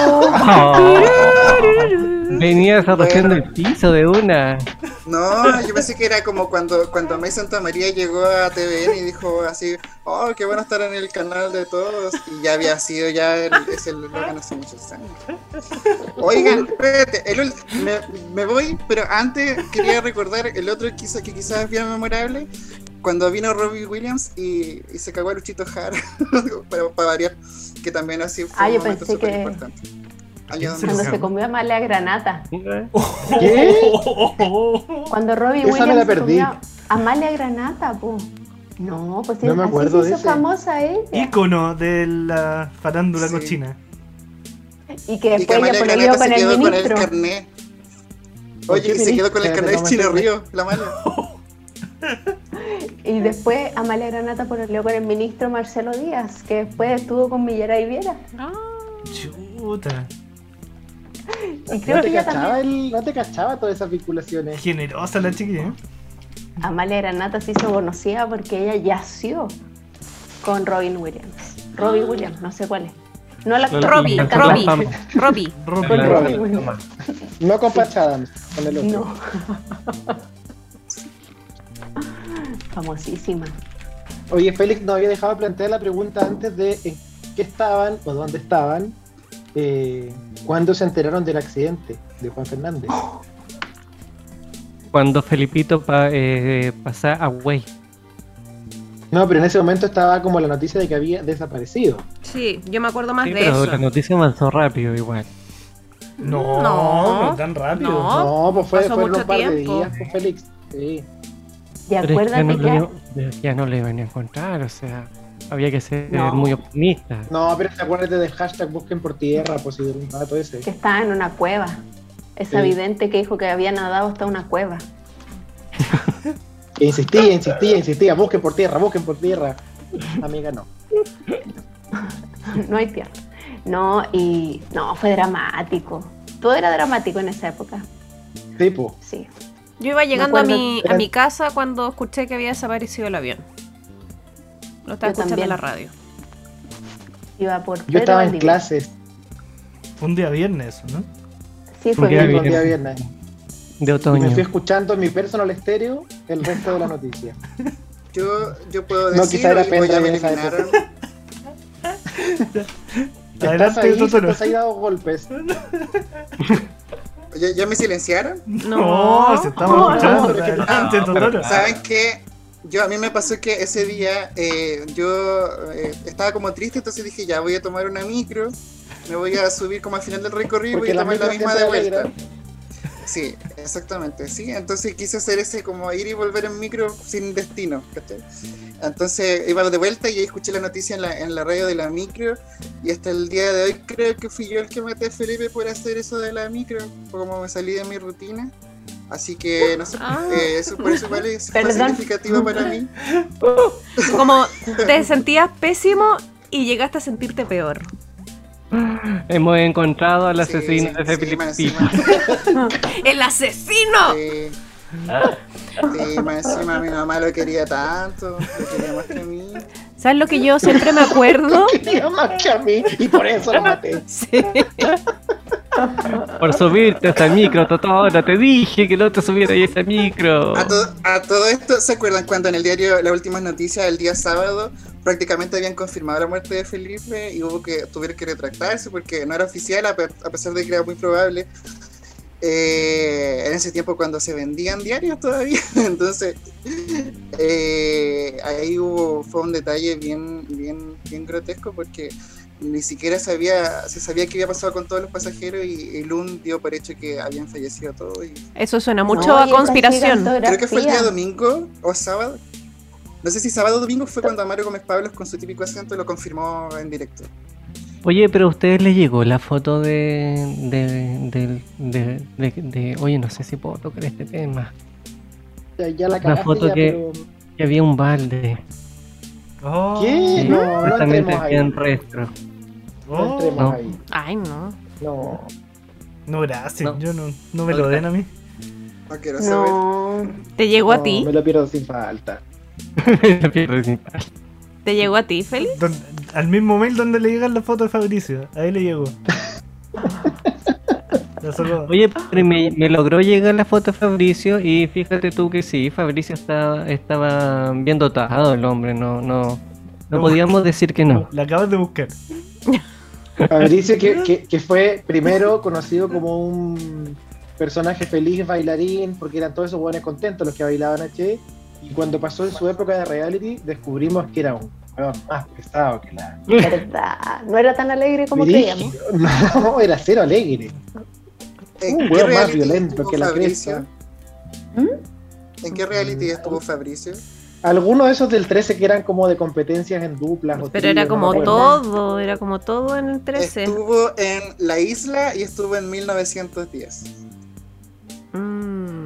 Venía desarrollando Bueno. el piso de una. No, yo pensé que era como cuando, cuando May Santa María llegó a T V N y dijo así, oh, qué bueno estar en el canal de todos. Y ya había sido ya el, ese Logan hace muchos años. Oigan, espérate, el ul- me, me voy, pero antes quería recordar el otro quizá, que quizás es bien memorable, cuando vino Robbie Williams y, y se cagó a Luchito Jara, para, para variar, que también así fue Ah, un yo momento pensé súper que- importante. Año ¿Quién dos se mil Cuando lo se cagó? comió a Amalia Granata. ¿Qué? Cuando Robbie Esa me Williams la se perdí. comió a Amalia Granata, po. No, pues No me acuerdo así de se hizo ese. famosa ella. Ícono de la farándula Sí. cochina. Y que Y que después ella Amalia pololeó Granata con se el quedó con el ministro. carnet. ¿Por Oye, qué y se quedó con el ministro? carnet No me Chino acuerdo. Río, la mala. Y después Amalia Granata pololeó con el ministro Marcelo Díaz, que después estuvo con Millera y Viera. Chuta. Y creo ¿No que te, ella cachaba también. el, ¿No te cachaba todas esas vinculaciones? Generosa la chiquilla, ¿eh? Amalia Granata se hizo conocida porque ella yació con Robin Williams. Robin Williams, no sé cuál es. No la No la- Robbie, la- Robbie, la- Robbie. Robbie. Con La- Robin Williams. No con Patch Adams, con el otro. No. Famosísima. Oye, Félix nos había dejado plantear la pregunta antes de en qué estaban o dónde estaban eh, cuando se enteraron del accidente de Juan Fernández. Cuando Felipito pa, eh, pasa a Way. No, pero en ese momento estaba como la noticia de que había desaparecido. Sí, yo me acuerdo más Sí, de pero eso. la noticia avanzó rápido igual. No, No. no, tan rápido. No. No, pues fue, pasó fueron mucho un par de tiempo. días, pues Félix. Sí. Y Pero es que ya acuérdate no, que. lo, iba- ya no lo iban a encontrar, o sea, había que ser No. muy optimista. No, pero acuérdate del hashtag busquen por tierra, pues si de un rato ese. que estaba en una cueva. Es Sí. evidente que dijo que había nadado hasta una cueva. E insistía, insistía, insistía, busquen por tierra, busquen por tierra. Amiga, no. No hay tierra. No, y no, fue dramático. Todo era dramático en esa época. Tipo, Sí. Yo iba llegando a acuerdo, mi, a eran- mi casa cuando escuché que había desaparecido el avión. Lo estaba Yo escuchando también. en la radio. Iba por yo Pedro estaba en Valdivia. clases. Fue un día viernes, ¿no? Sí, fue Un día bien. Un día Bien. viernes. De Y otoño. me fui escuchando en mi personal estéreo el resto de la noticia. Yo, yo puedo No, decir, quizá era y pues ya me pendrive en esa eliminaron. Estás Adelante, ahí, se Totoro. te has dado golpes. ¿Ya, ya me silenciaron? No, se estamos no, escuchando. no, Adelante, no, Totoro. pero- ¿Saben qué? Yo, a mí me pasó que ese día eh, yo eh, estaba como triste, entonces dije, ya voy a tomar una micro, me voy a subir como al final del recorrido y voy Porque a la tomar la micro misma de siempre vuelta. alegra. Sí, exactamente, sí. Entonces quise hacer ese como ir y volver en micro sin destino, ¿cachai? Entonces iba de vuelta y ahí escuché la noticia en la, en la radio de la micro y hasta el día de hoy creo que fui yo el que maté a Felipe por hacer eso de la micro, fue como me salí de mi rutina. Así que no sé, Ah. eh, eso por eso vale, fue Perdón. significativo para mí. Como te sentías pésimo y llegaste a sentirte peor. Hemos encontrado al Sí, asesino sí, de sí, Felipito. más encima. ¡El asesino! Sí. Sí, más encima mi mamá lo quería tanto, lo quería más que a mí. ¿Sabes lo que yo siempre me acuerdo? Quería más que a mí y por eso lo maté. Sí. Por subirte a esa micro, Totona, te dije que no te subieras a esa micro. A, to- a todo esto, ¿se acuerdan cuando en el diario las últimas noticias el día sábado prácticamente habían confirmado la muerte de Felipe y hubo que tuvieron que retractarse porque no era oficial a, pe- a pesar de que era muy probable? Eh, en ese tiempo cuando se vendían diarios todavía, entonces eh, ahí hubo fue un detalle bien bien bien grotesco porque ni siquiera sabía se sabía qué había pasado con todos los pasajeros y, y Lund dio por hecho que habían fallecido todos y Eso suena mucho No, a y esa conspiración. gigantografía. creo que fue el día domingo o sábado, no sé si sábado o domingo fue cuando Mario Gómez Pablos con su típico acento lo confirmó en directo. Oye, pero a ustedes les llegó la foto de de, de, de, de, de- Oye, no sé si puedo tocar este tema. Ya, ya la La cagaste foto ya, que- pero... Que había un balde. Oh, ¿Qué? Sí, No, no supuestamente entremos ahí. había en rastro. No oh. entremos No. ahí. Ay, no. No. No, gracias, No. yo no, no me lo den a mí. No quiero saber. No. ¿Te llegó a No, ti? Me lo pierdo sin falta. La pierdo sin pal. ¿Te llegó a ti, Feli? Don- al mismo mail donde le llegan las fotos de Fabricio, ahí le llegó. La sacó. Oye, pero me, me logró llegar la foto de Fabricio y fíjate tú que sí, Fabricio estaba, estaba bien dotado el hombre, no, no, no podíamos decir que no. La acabas de buscar. Fabricio, que, que, que fue primero conocido como un personaje feliz, bailarín, porque eran todos esos buenos contentos los que bailaban H. Y cuando pasó en su época de reality, descubrimos que era un huevón más pesado que la. ¿Verdad? No era tan alegre como Brígido. creíamos. No, era cero alegre. ¿En Un qué hueón más reality violento estuvo que la Fabricio? cresta. ¿En qué reality estuvo Fabricio? Algunos de esos del trece que eran como de competencias en duplas. o Pero era tríos, no como me acuerdo. todo, era como todo en el trece. Estuvo en La Isla y estuvo en mil novecientos diez. Mm.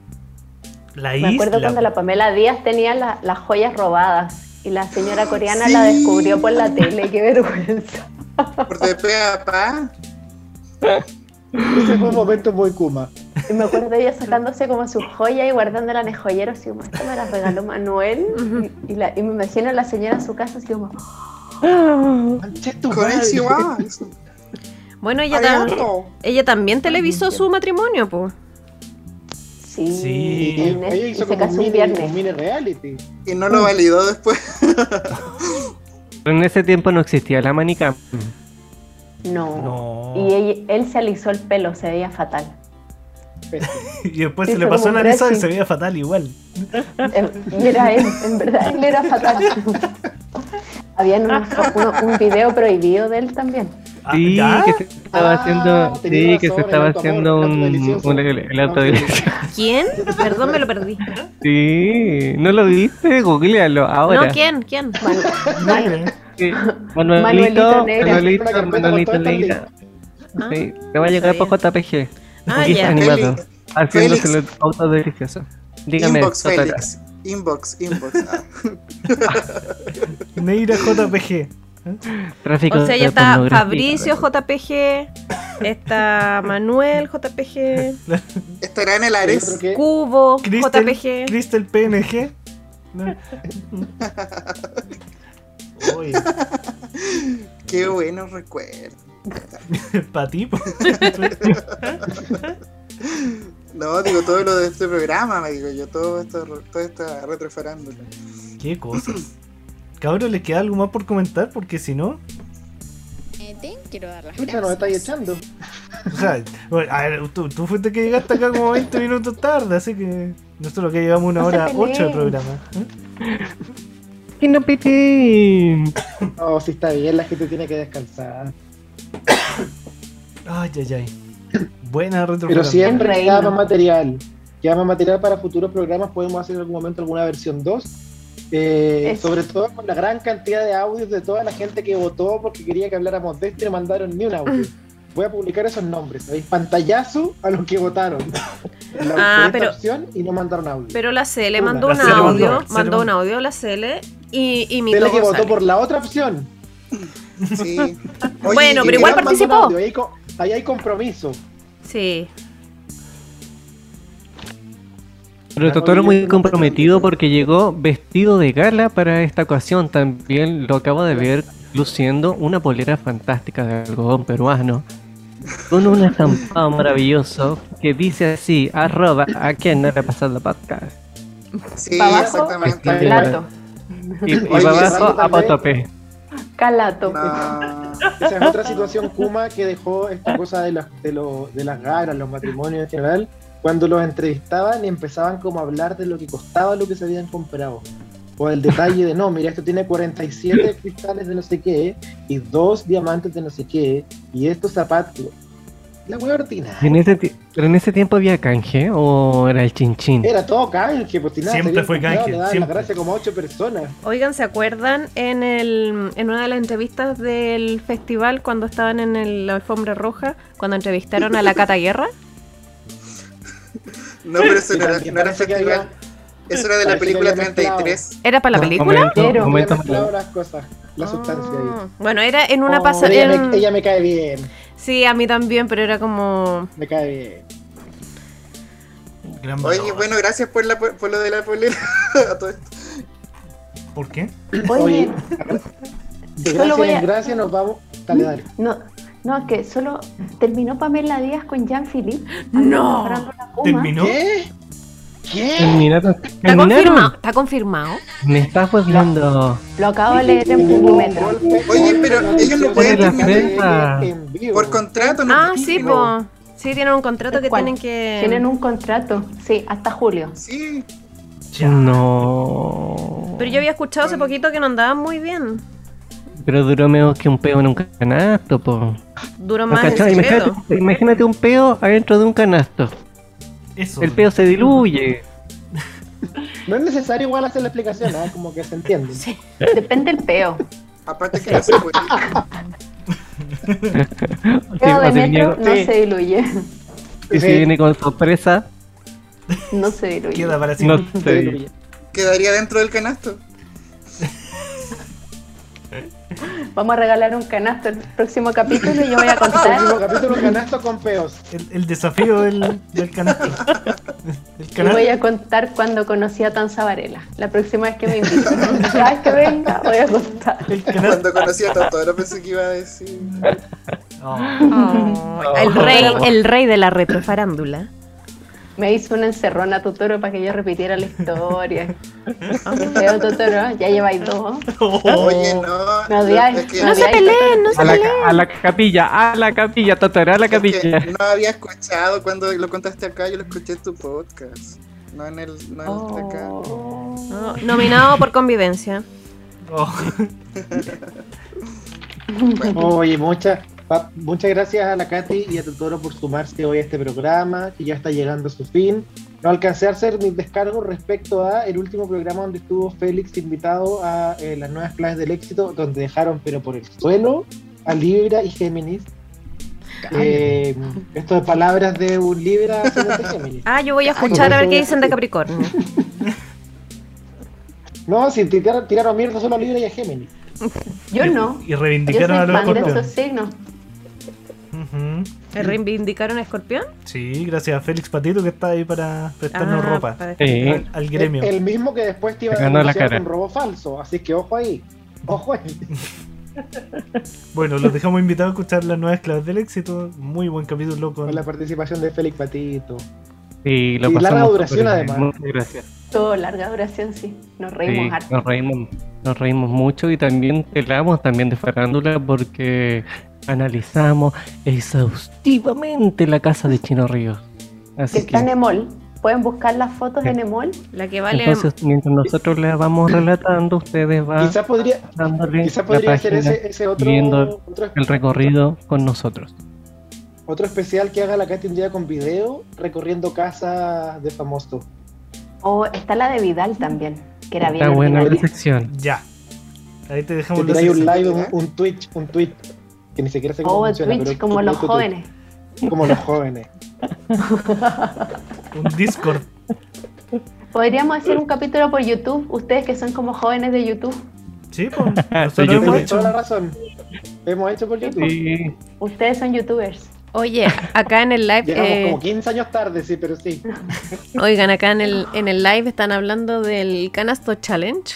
La Me acuerdo isla. cuando la Pamela Díaz tenía la- las joyas robadas y la señora coreana Sí. la descubrió por la tele. Qué vergüenza. Por de pe a pa. Ese fue un momento muy Kuma. Y me acuerdo de ella sacándose como sus joyas y guardándolas en el joyero, así como, esto me las regaló Manuel. Y, y la- y me imagino a la señora en su casa, así como, Manché tu Con madre. ese va. Bueno, ella, tam- Arigato. ella también televisó su matrimonio, pues. sí, Sí. Y en- ella y hizo se como un casó un mini, viernes. un mini reality. Y no lo validó después. Pero en ese tiempo no existía la manicam. No. No. Y él, él se alisó el pelo, se veía fatal. Y después Sí, se le fue pasó como una un risa y dressing. se veía fatal igual. Em, Y era él, en verdad, él era fatal. Había un video prohibido de él también. Ah, Sí, ¿ya? que se estaba Ah, haciendo, tenía sí, que se razón, estaba el autoamor, haciendo el un, autodelicioso. un- el, el autodelicioso. ¿Quién? Perdón, me lo perdí. Sí, ¿no lo viste? Googlealo ahora. No, ¿quién? ¿Quién? Manu- Manu- Sí, Manuelito Manuelito, Negra. Manuelito, Una carpeta Manuelito con todo Negra. Ah, Sí, te va a llegar sabía. por J P G. Ah, GIF ya. animado. Félix, Haciéndose el auto delicioso. Dígame, Inbox, Totara. Félix. Inbox, inbox. Ah. Neira J P G. Tráfico O sea, ya de está pornografía. Fabricio J P G, está Manuel J P G, Estará en el Y otro Ares. que- Cubo J Crystal, P G. Crystal P N G. No. Oye, Qué bueno recuerdo. pa' ti, po. No, digo todo lo de este programa, me digo yo, todo esto, toda esta retrofarándula. Qué cosas. Cabros, ¿les queda algo más por comentar? Porque si no, Eh, te quiero dar las Chucha, nos estáis gracias. echando. o sea, bueno, a ver, tú, tú fuiste que llegaste acá como veinte minutos tarde, así que nosotros que llevamos una No se hora peleen. ocho de programa. ¿eh? ¡Y no pitín! Oh, sí está bien, la gente tiene que descansar. Ay, ay, ay. Buena Pero retrofarándula. siempre Reina. queda más material. Queda más material para futuros programas. Podemos hacer en algún momento alguna versión dos. Eh, Eso. sobre todo con la gran cantidad de audios de toda la gente que votó porque quería que habláramos de esto y no mandaron ni un audio. Voy a publicar esos nombres, ¿sabéis? Pantallazo a los que votaron. La, Ah, por esta pero- opción y no mandaron audio. Pero la C L Una. mandó La un C L mandó, audio, la C L mandó un mandó. audio la C L y, y mi Tele que logo votó sale. por la otra opción. Sí. Bueno, y pero que- igual mandó un participó. audio, Ahí hay, co- ahí hay compromiso. Sí. Pero Totoro muy comprometido porque llegó vestido de gala para esta ocasión. También lo acabo de ver luciendo una polera fantástica de algodón peruano. con un estampado maravilloso que dice así, arroba, ¿a quién no le ha pasado podcast? Sí, Pa' abajo, exactamente. Calato. Y, y Oye, para abajo, Sandra, apotope. Calato. No. Esa es otra situación Kuma que dejó esta cosa de, las de, lo- de las galas, los matrimonios en general, cuando los entrevistaban y empezaban como a hablar de lo que costaba lo que se habían comprado. O el detalle de, no, mira, esto tiene cuarenta y siete cristales de no sé qué, y dos diamantes de no sé qué, y estos zapatos. La hueá ordinaria. En ese ti- ¿Pero en ese tiempo había canje o era el chinchín? Era todo canje, pues si nada, Siempre se habían fue comprado, canje, le daban siempre. la gracia como a ocho personas. Oigan, ¿se acuerdan en el en una de las entrevistas del festival cuando estaban en el- la alfombra roja, cuando entrevistaron a la Cata Guerra? No, pero eso Y no era, también no era parece que festival. había- Eso era de la parece que película había treinta y tres. ¿Era para la No, película? momento, Pero- momento, Había mezclado las cosas, la sustancia ahí. Ah, bueno, era en una Oh. pasada. Pero ella, me, ella me cae bien, Sí, a mí también, pero era como... me cae bien. Gran Oye, valor. bueno, gracias por, la, po- por lo de la polera. A todo esto. ¿Por qué? Oye, Oye, de solo gracia voy a- en gracia nos vamos. Dale, dale. no, no, es que solo terminó Pamela Díaz con Jean-Philippe. No. Comparando la Kuma. ¿Terminó? ¿Qué? ¿Qué? ¿Terminaron? ¿Está ¿Terminaron? confirmado? ¿Está confirmado? Me estás volviendo. Lo acabo de leer en Publimetro. Golpe- Oye, golpe pero noticioso ellos no de pueden la terminar. tele en vivo. Por contrato, no. Ah, pueden, sí, no. pues. Sí, tienen un contrato que ¿Cuál? tienen que... Tienen un contrato, sí, hasta julio. Sí. No. Pero yo había escuchado hace poquito que no andaban muy bien. Pero duró menos que un peo en un canasto, po. Duró ¿No más en cachai? secreto. Imagínate, imagínate un peo adentro de un canasto. Eso. El peo se diluye. No es necesario igual hacer la explicación, ¿ah? Como que se entiende. Sí. Depende del peo. Aparte que no se puede. Sí, Peo o de si viene, metro no sí. se diluye. y si viene con sorpresa, No se diluye. Queda para no siempre. se diluye. Quedaría dentro del canasto. Vamos a regalar un canasto el próximo capítulo y yo voy a Próximo contar. capítulo canasto con peos. El, el desafío del, del canasto. El Y canasto. voy a contar cuando conocí a Tanza Varela. La próxima vez que me inviten. Cada vez que venga, voy a contar. El canasto. Cuando conocí a Totoro pensé que iba a decir. Oh. Oh, el rey, el rey de la retrofarándula. Me hizo una encerrona Totoro para que yo repitiera la historia. Feo Totoro, ya lleváis dos. Oye, no. No odiáis, es que, no No se odiáis, peleen, no A se la, peleen. a la capilla, a la capilla, Totoro, a la es que capilla. no había escuchado cuando lo contaste acá, yo lo escuché en tu podcast. No en el, no en el de acá. Oh. No, nominado por convivencia. Oh. Oye, muchas pa- muchas gracias a la Katy y a Totoro por sumarse hoy a este programa, que ya está llegando a su fin. No alcancé a hacer mis descargos respecto a el último programa donde estuvo Félix invitado a eh, las nuevas claves del éxito, donde dejaron pero por el suelo a Libra y Géminis. Eh, esto de palabras de un Libra ascendente Géminis. Ah, yo voy a escuchar a ver qué dicen de Capricornio. No, si tiraron, tiraron mierda solo a Libra y a Géminis. Yo no. Y Yo reivindicaron a soy los fan de escorpiones. esos signos. Ujú. ¿Me reivindicaron a Escorpión? Sí, gracias a Félix Patito que está ahí para prestarnos Ah, ropa para- Sí. al, al gremio. El, el mismo que después te iba a Se ganó la denunciar cara. con robo falso, así que ojo ahí. Ojo ahí. Bueno, los dejamos invitados a escuchar las nuevas claves del éxito. Muy buen capítulo con Con la participación de Félix Patito. Sí, lo Y larga pasamos duración, súper bien. además. Muchas gracias. Todo larga duración, sí. Nos reímos Sí, harto. nos reímos, nos reímos mucho y también hablamos también de farándula porque analizamos exhaustivamente la casa de Chino Ríos. Que Así está en que Emol. Pueden buscar las fotos en Emol. La que vale. entonces mientras nosotros la vamos relatando, ustedes van Quizás podría, dándole quizá la podría ser página, ese, ese otro, viendo otro, el recorrido con nosotros. otro especial que haga la Katy un día con video recorriendo casas de famosos. O está la de Vidal también, que era bien Está buena la ordinaria. sección. Ya. Ahí te Que dejamos los tiráis un excesos. live, un, un Twitch, un tweet, que ni siquiera sé cómo O funciona, Twitch, pero como tu- los tu- tu- jóvenes. Como los jóvenes. Un Discord. Podríamos hacer un capítulo por YouTube, ustedes que son como jóvenes de YouTube. Sí, pues. De Nosotros YouTube. hemos Tienes hecho. toda la razón. Hemos hecho por YouTube. Sí, Ustedes son youtubers. Oye, acá en el live. Llegamos eh, como quince años tarde, sí, pero sí. Oigan, acá en el, en el live están hablando del Canasto Challenge.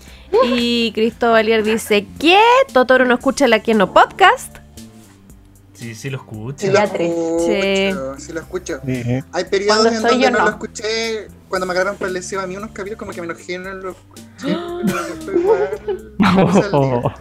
Y Cristo Valier dice: ¿qué? ¿Totoro no escucha la que no podcast? Sí, sí lo escucho. Sí lo Beatriz. escucho, sí lo escucho. Sí. Hay periodos Cuando en soy donde yo, no, no. lo escuché, cuando me agarraron por lesión a mí unos capítulos como que me enojé y no lo escuché, pero después igual vamos al día.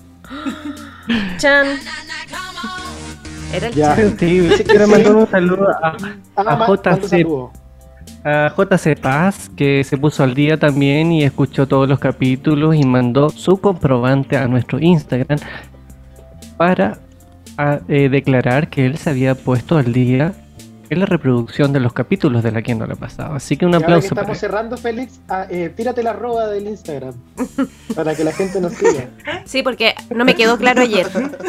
Chan. Era el Ya. Chan. Sí, Sí, quiero sí. mandar un saludo a, Ah, a ma- J mando C, saludos. a J C Paz, que se puso al día también y escuchó todos los capítulos y mandó su comprobante a nuestro Instagram para a, eh, declarar que él se había puesto al día en la reproducción de los capítulos de La Quien No La Pasaba. Así que un Y ahora que aplauso para estamos él. cerrando, Félix, ah, eh, tírate la arroba del Instagram para que la gente nos siga. Sí, porque no me quedó claro ayer.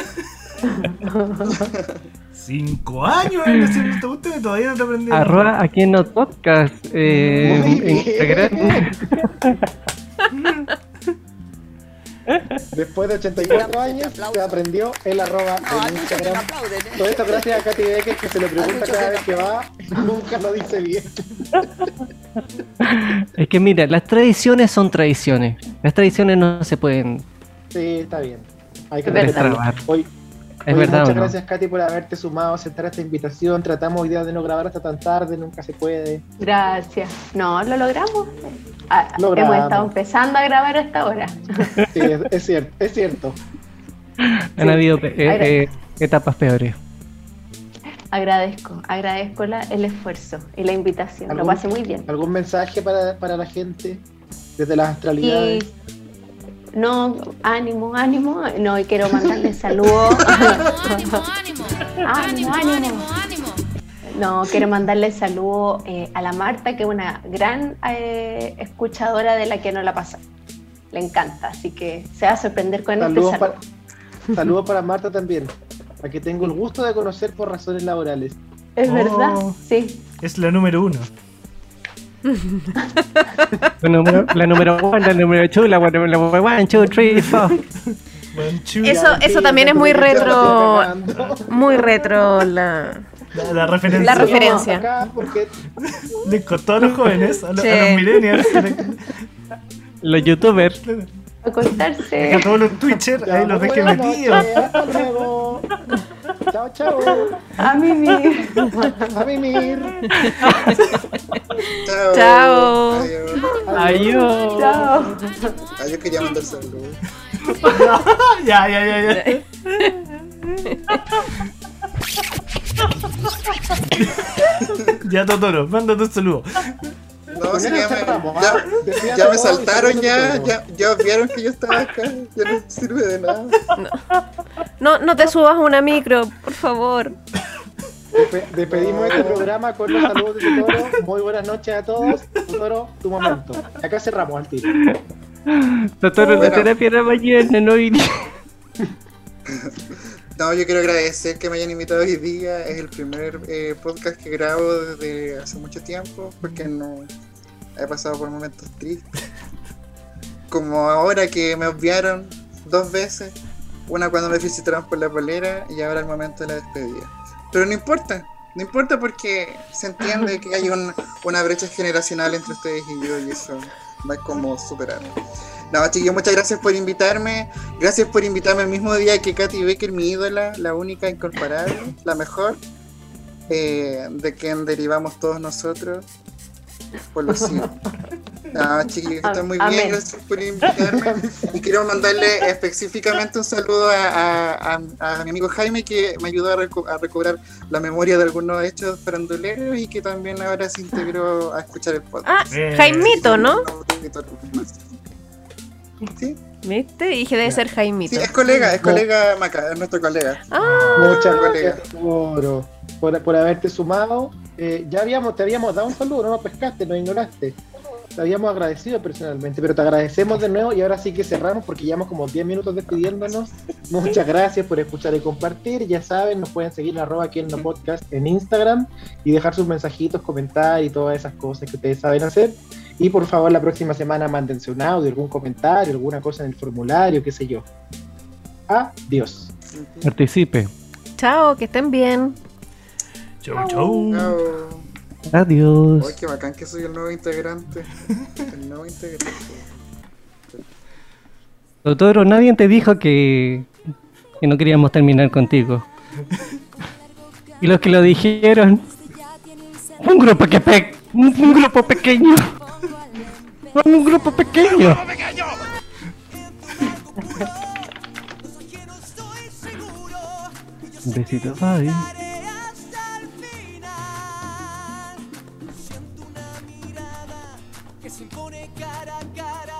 Cinco años eh, haciendo esta cuestión y todavía no te aprendí. Arroba a quien no podcast eh, Muy en bien. Instagram. Después de ochenta y cuatro años, se aprendió el arroba en Instagram. Todo esto gracias a Katy Becker, que se lo pregunta cada vez que va y nunca lo dice bien. Es que mira, las tradiciones son tradiciones. Las tradiciones no se pueden Sí, está bien. Hay que Es verdad. respetarlo. destrabar. Hoy, Es Oye, verdad, muchas ¿o no? gracias, Katy, por haberte sumado, aceptar esta invitación. Tratamos hoy día de no grabar hasta tan tarde, nunca se puede. Gracias. No, lo logramos. Ah, Logramos. Hemos estado empezando a grabar a esta hora. Sí, es, es cierto, es cierto. Han habido eh, Agra- eh, etapas peores. Agradezco, agradezco la- el esfuerzo y la invitación. Lo ¿Algún- pasé muy bien. ¿Algún mensaje para, para la gente desde las Y astralidades? no, ánimo, ánimo. No, y quiero mandarle saludos. ánimo, ánimo, Ánimo, ánimo. No, quiero mandarle saludos eh, a la Marta, que es una gran eh, escuchadora de La Que No La Pasa. Le encanta, así que se va a sorprender con Saludos este saludo. para, saludos para Marta también, a que tengo el gusto de conocer por razones laborales. Es Oh. verdad, sí. Es la número uno. La número, la número uno, la número dos, la número la número one, two, three, four. One, two. Eso, Ya, eso sí, también ya es muy tuve que echar retro. la tía cagando. Muy retro la. La, la referencia. La referencia. Acá porque De- con todos los jóvenes, a, lo- Sí. a los millennials. Los youtubers. Acostarse. Deja todos los twitchers, Ya, ahí los muy dejé buenas metidos. noches, hasta luego. Chao, chao. A mí, A mimir. Chao. Chao. Adiós. Adiós. chao. Ah, yo quería mandar saludos. Ya, ya, ya, ya. Ya, Totoro, mándate un saludo. No, sí, Primero ya me, cerramos, ya, ¿ah? Despídate ya me todo y saltaron, cerramos ya, todo. ya, ya vieron que yo estaba acá, ya no sirve de nada. No, no te subas a una micro, por favor. Despe- Despedimos este programa con los saludos de Totoro. Muy buenas noches a todos. Totoro, tu momento. Acá cerramos al tiro. Doctor, la Bueno. terapia era mañana, no vine. No, yo quiero agradecer que me hayan invitado hoy día. Es el primer eh, podcast que grabo desde hace mucho tiempo, porque no he pasado por momentos tristes. Como ahora que me obviaron dos veces, una cuando me felicitaron por la polera y ahora el momento de la despedida. Pero no importa, no importa porque se entiende que hay un- una brecha generacional entre ustedes y yo y eso no es como superar. No, chiquillos, muchas gracias por invitarme. Gracias por invitarme el mismo día que Katy Becker, mi ídola, la única, incomparable, la mejor, eh, de quien derivamos todos nosotros por los siglos. No, chiquillos, que están muy bien, Amén. gracias por invitarme. Y quiero mandarle específicamente un saludo a, a- a- a mi amigo Jaime, que me ayudó a, reco- a recobrar la memoria de algunos hechos faranduleros y que también ahora se integró a escuchar el podcast. Ah, Eh, Jaimito, ¿no? Sí, ¿Viste? Dije, debe ser Jaimito. sí, es colega, es colega Maca, es nuestro colega. Ah, Muchas colega. gracias por, por, por haberte sumado. Eh, ya habíamos, te habíamos dado un saludo, no nos pescaste, nos ignoraste. Te habíamos agradecido personalmente, pero te agradecemos de nuevo y ahora sí que cerramos porque llevamos como diez minutos despidiéndonos. Muchas gracias por escuchar y compartir. Ya saben, nos pueden seguir en arroba aquí en el podcast en Instagram y dejar sus mensajitos, comentar y todas esas cosas que ustedes saben hacer. Y por favor, la próxima semana mándense un audio, algún comentario, alguna cosa en el formulario, qué sé yo. Adiós. Participe. chao, que estén bien. Chau, chau. Chao. Adiós. Ay, qué bacán que soy el nuevo integrante. El nuevo integrante. Doctor, nadie te dijo que, que no queríamos terminar contigo. Y los que lo dijeron, un grupo que pe un, un grupo pequeño. Un grupo pequeño. Un besito, Fabi. Que se impone cara a cara.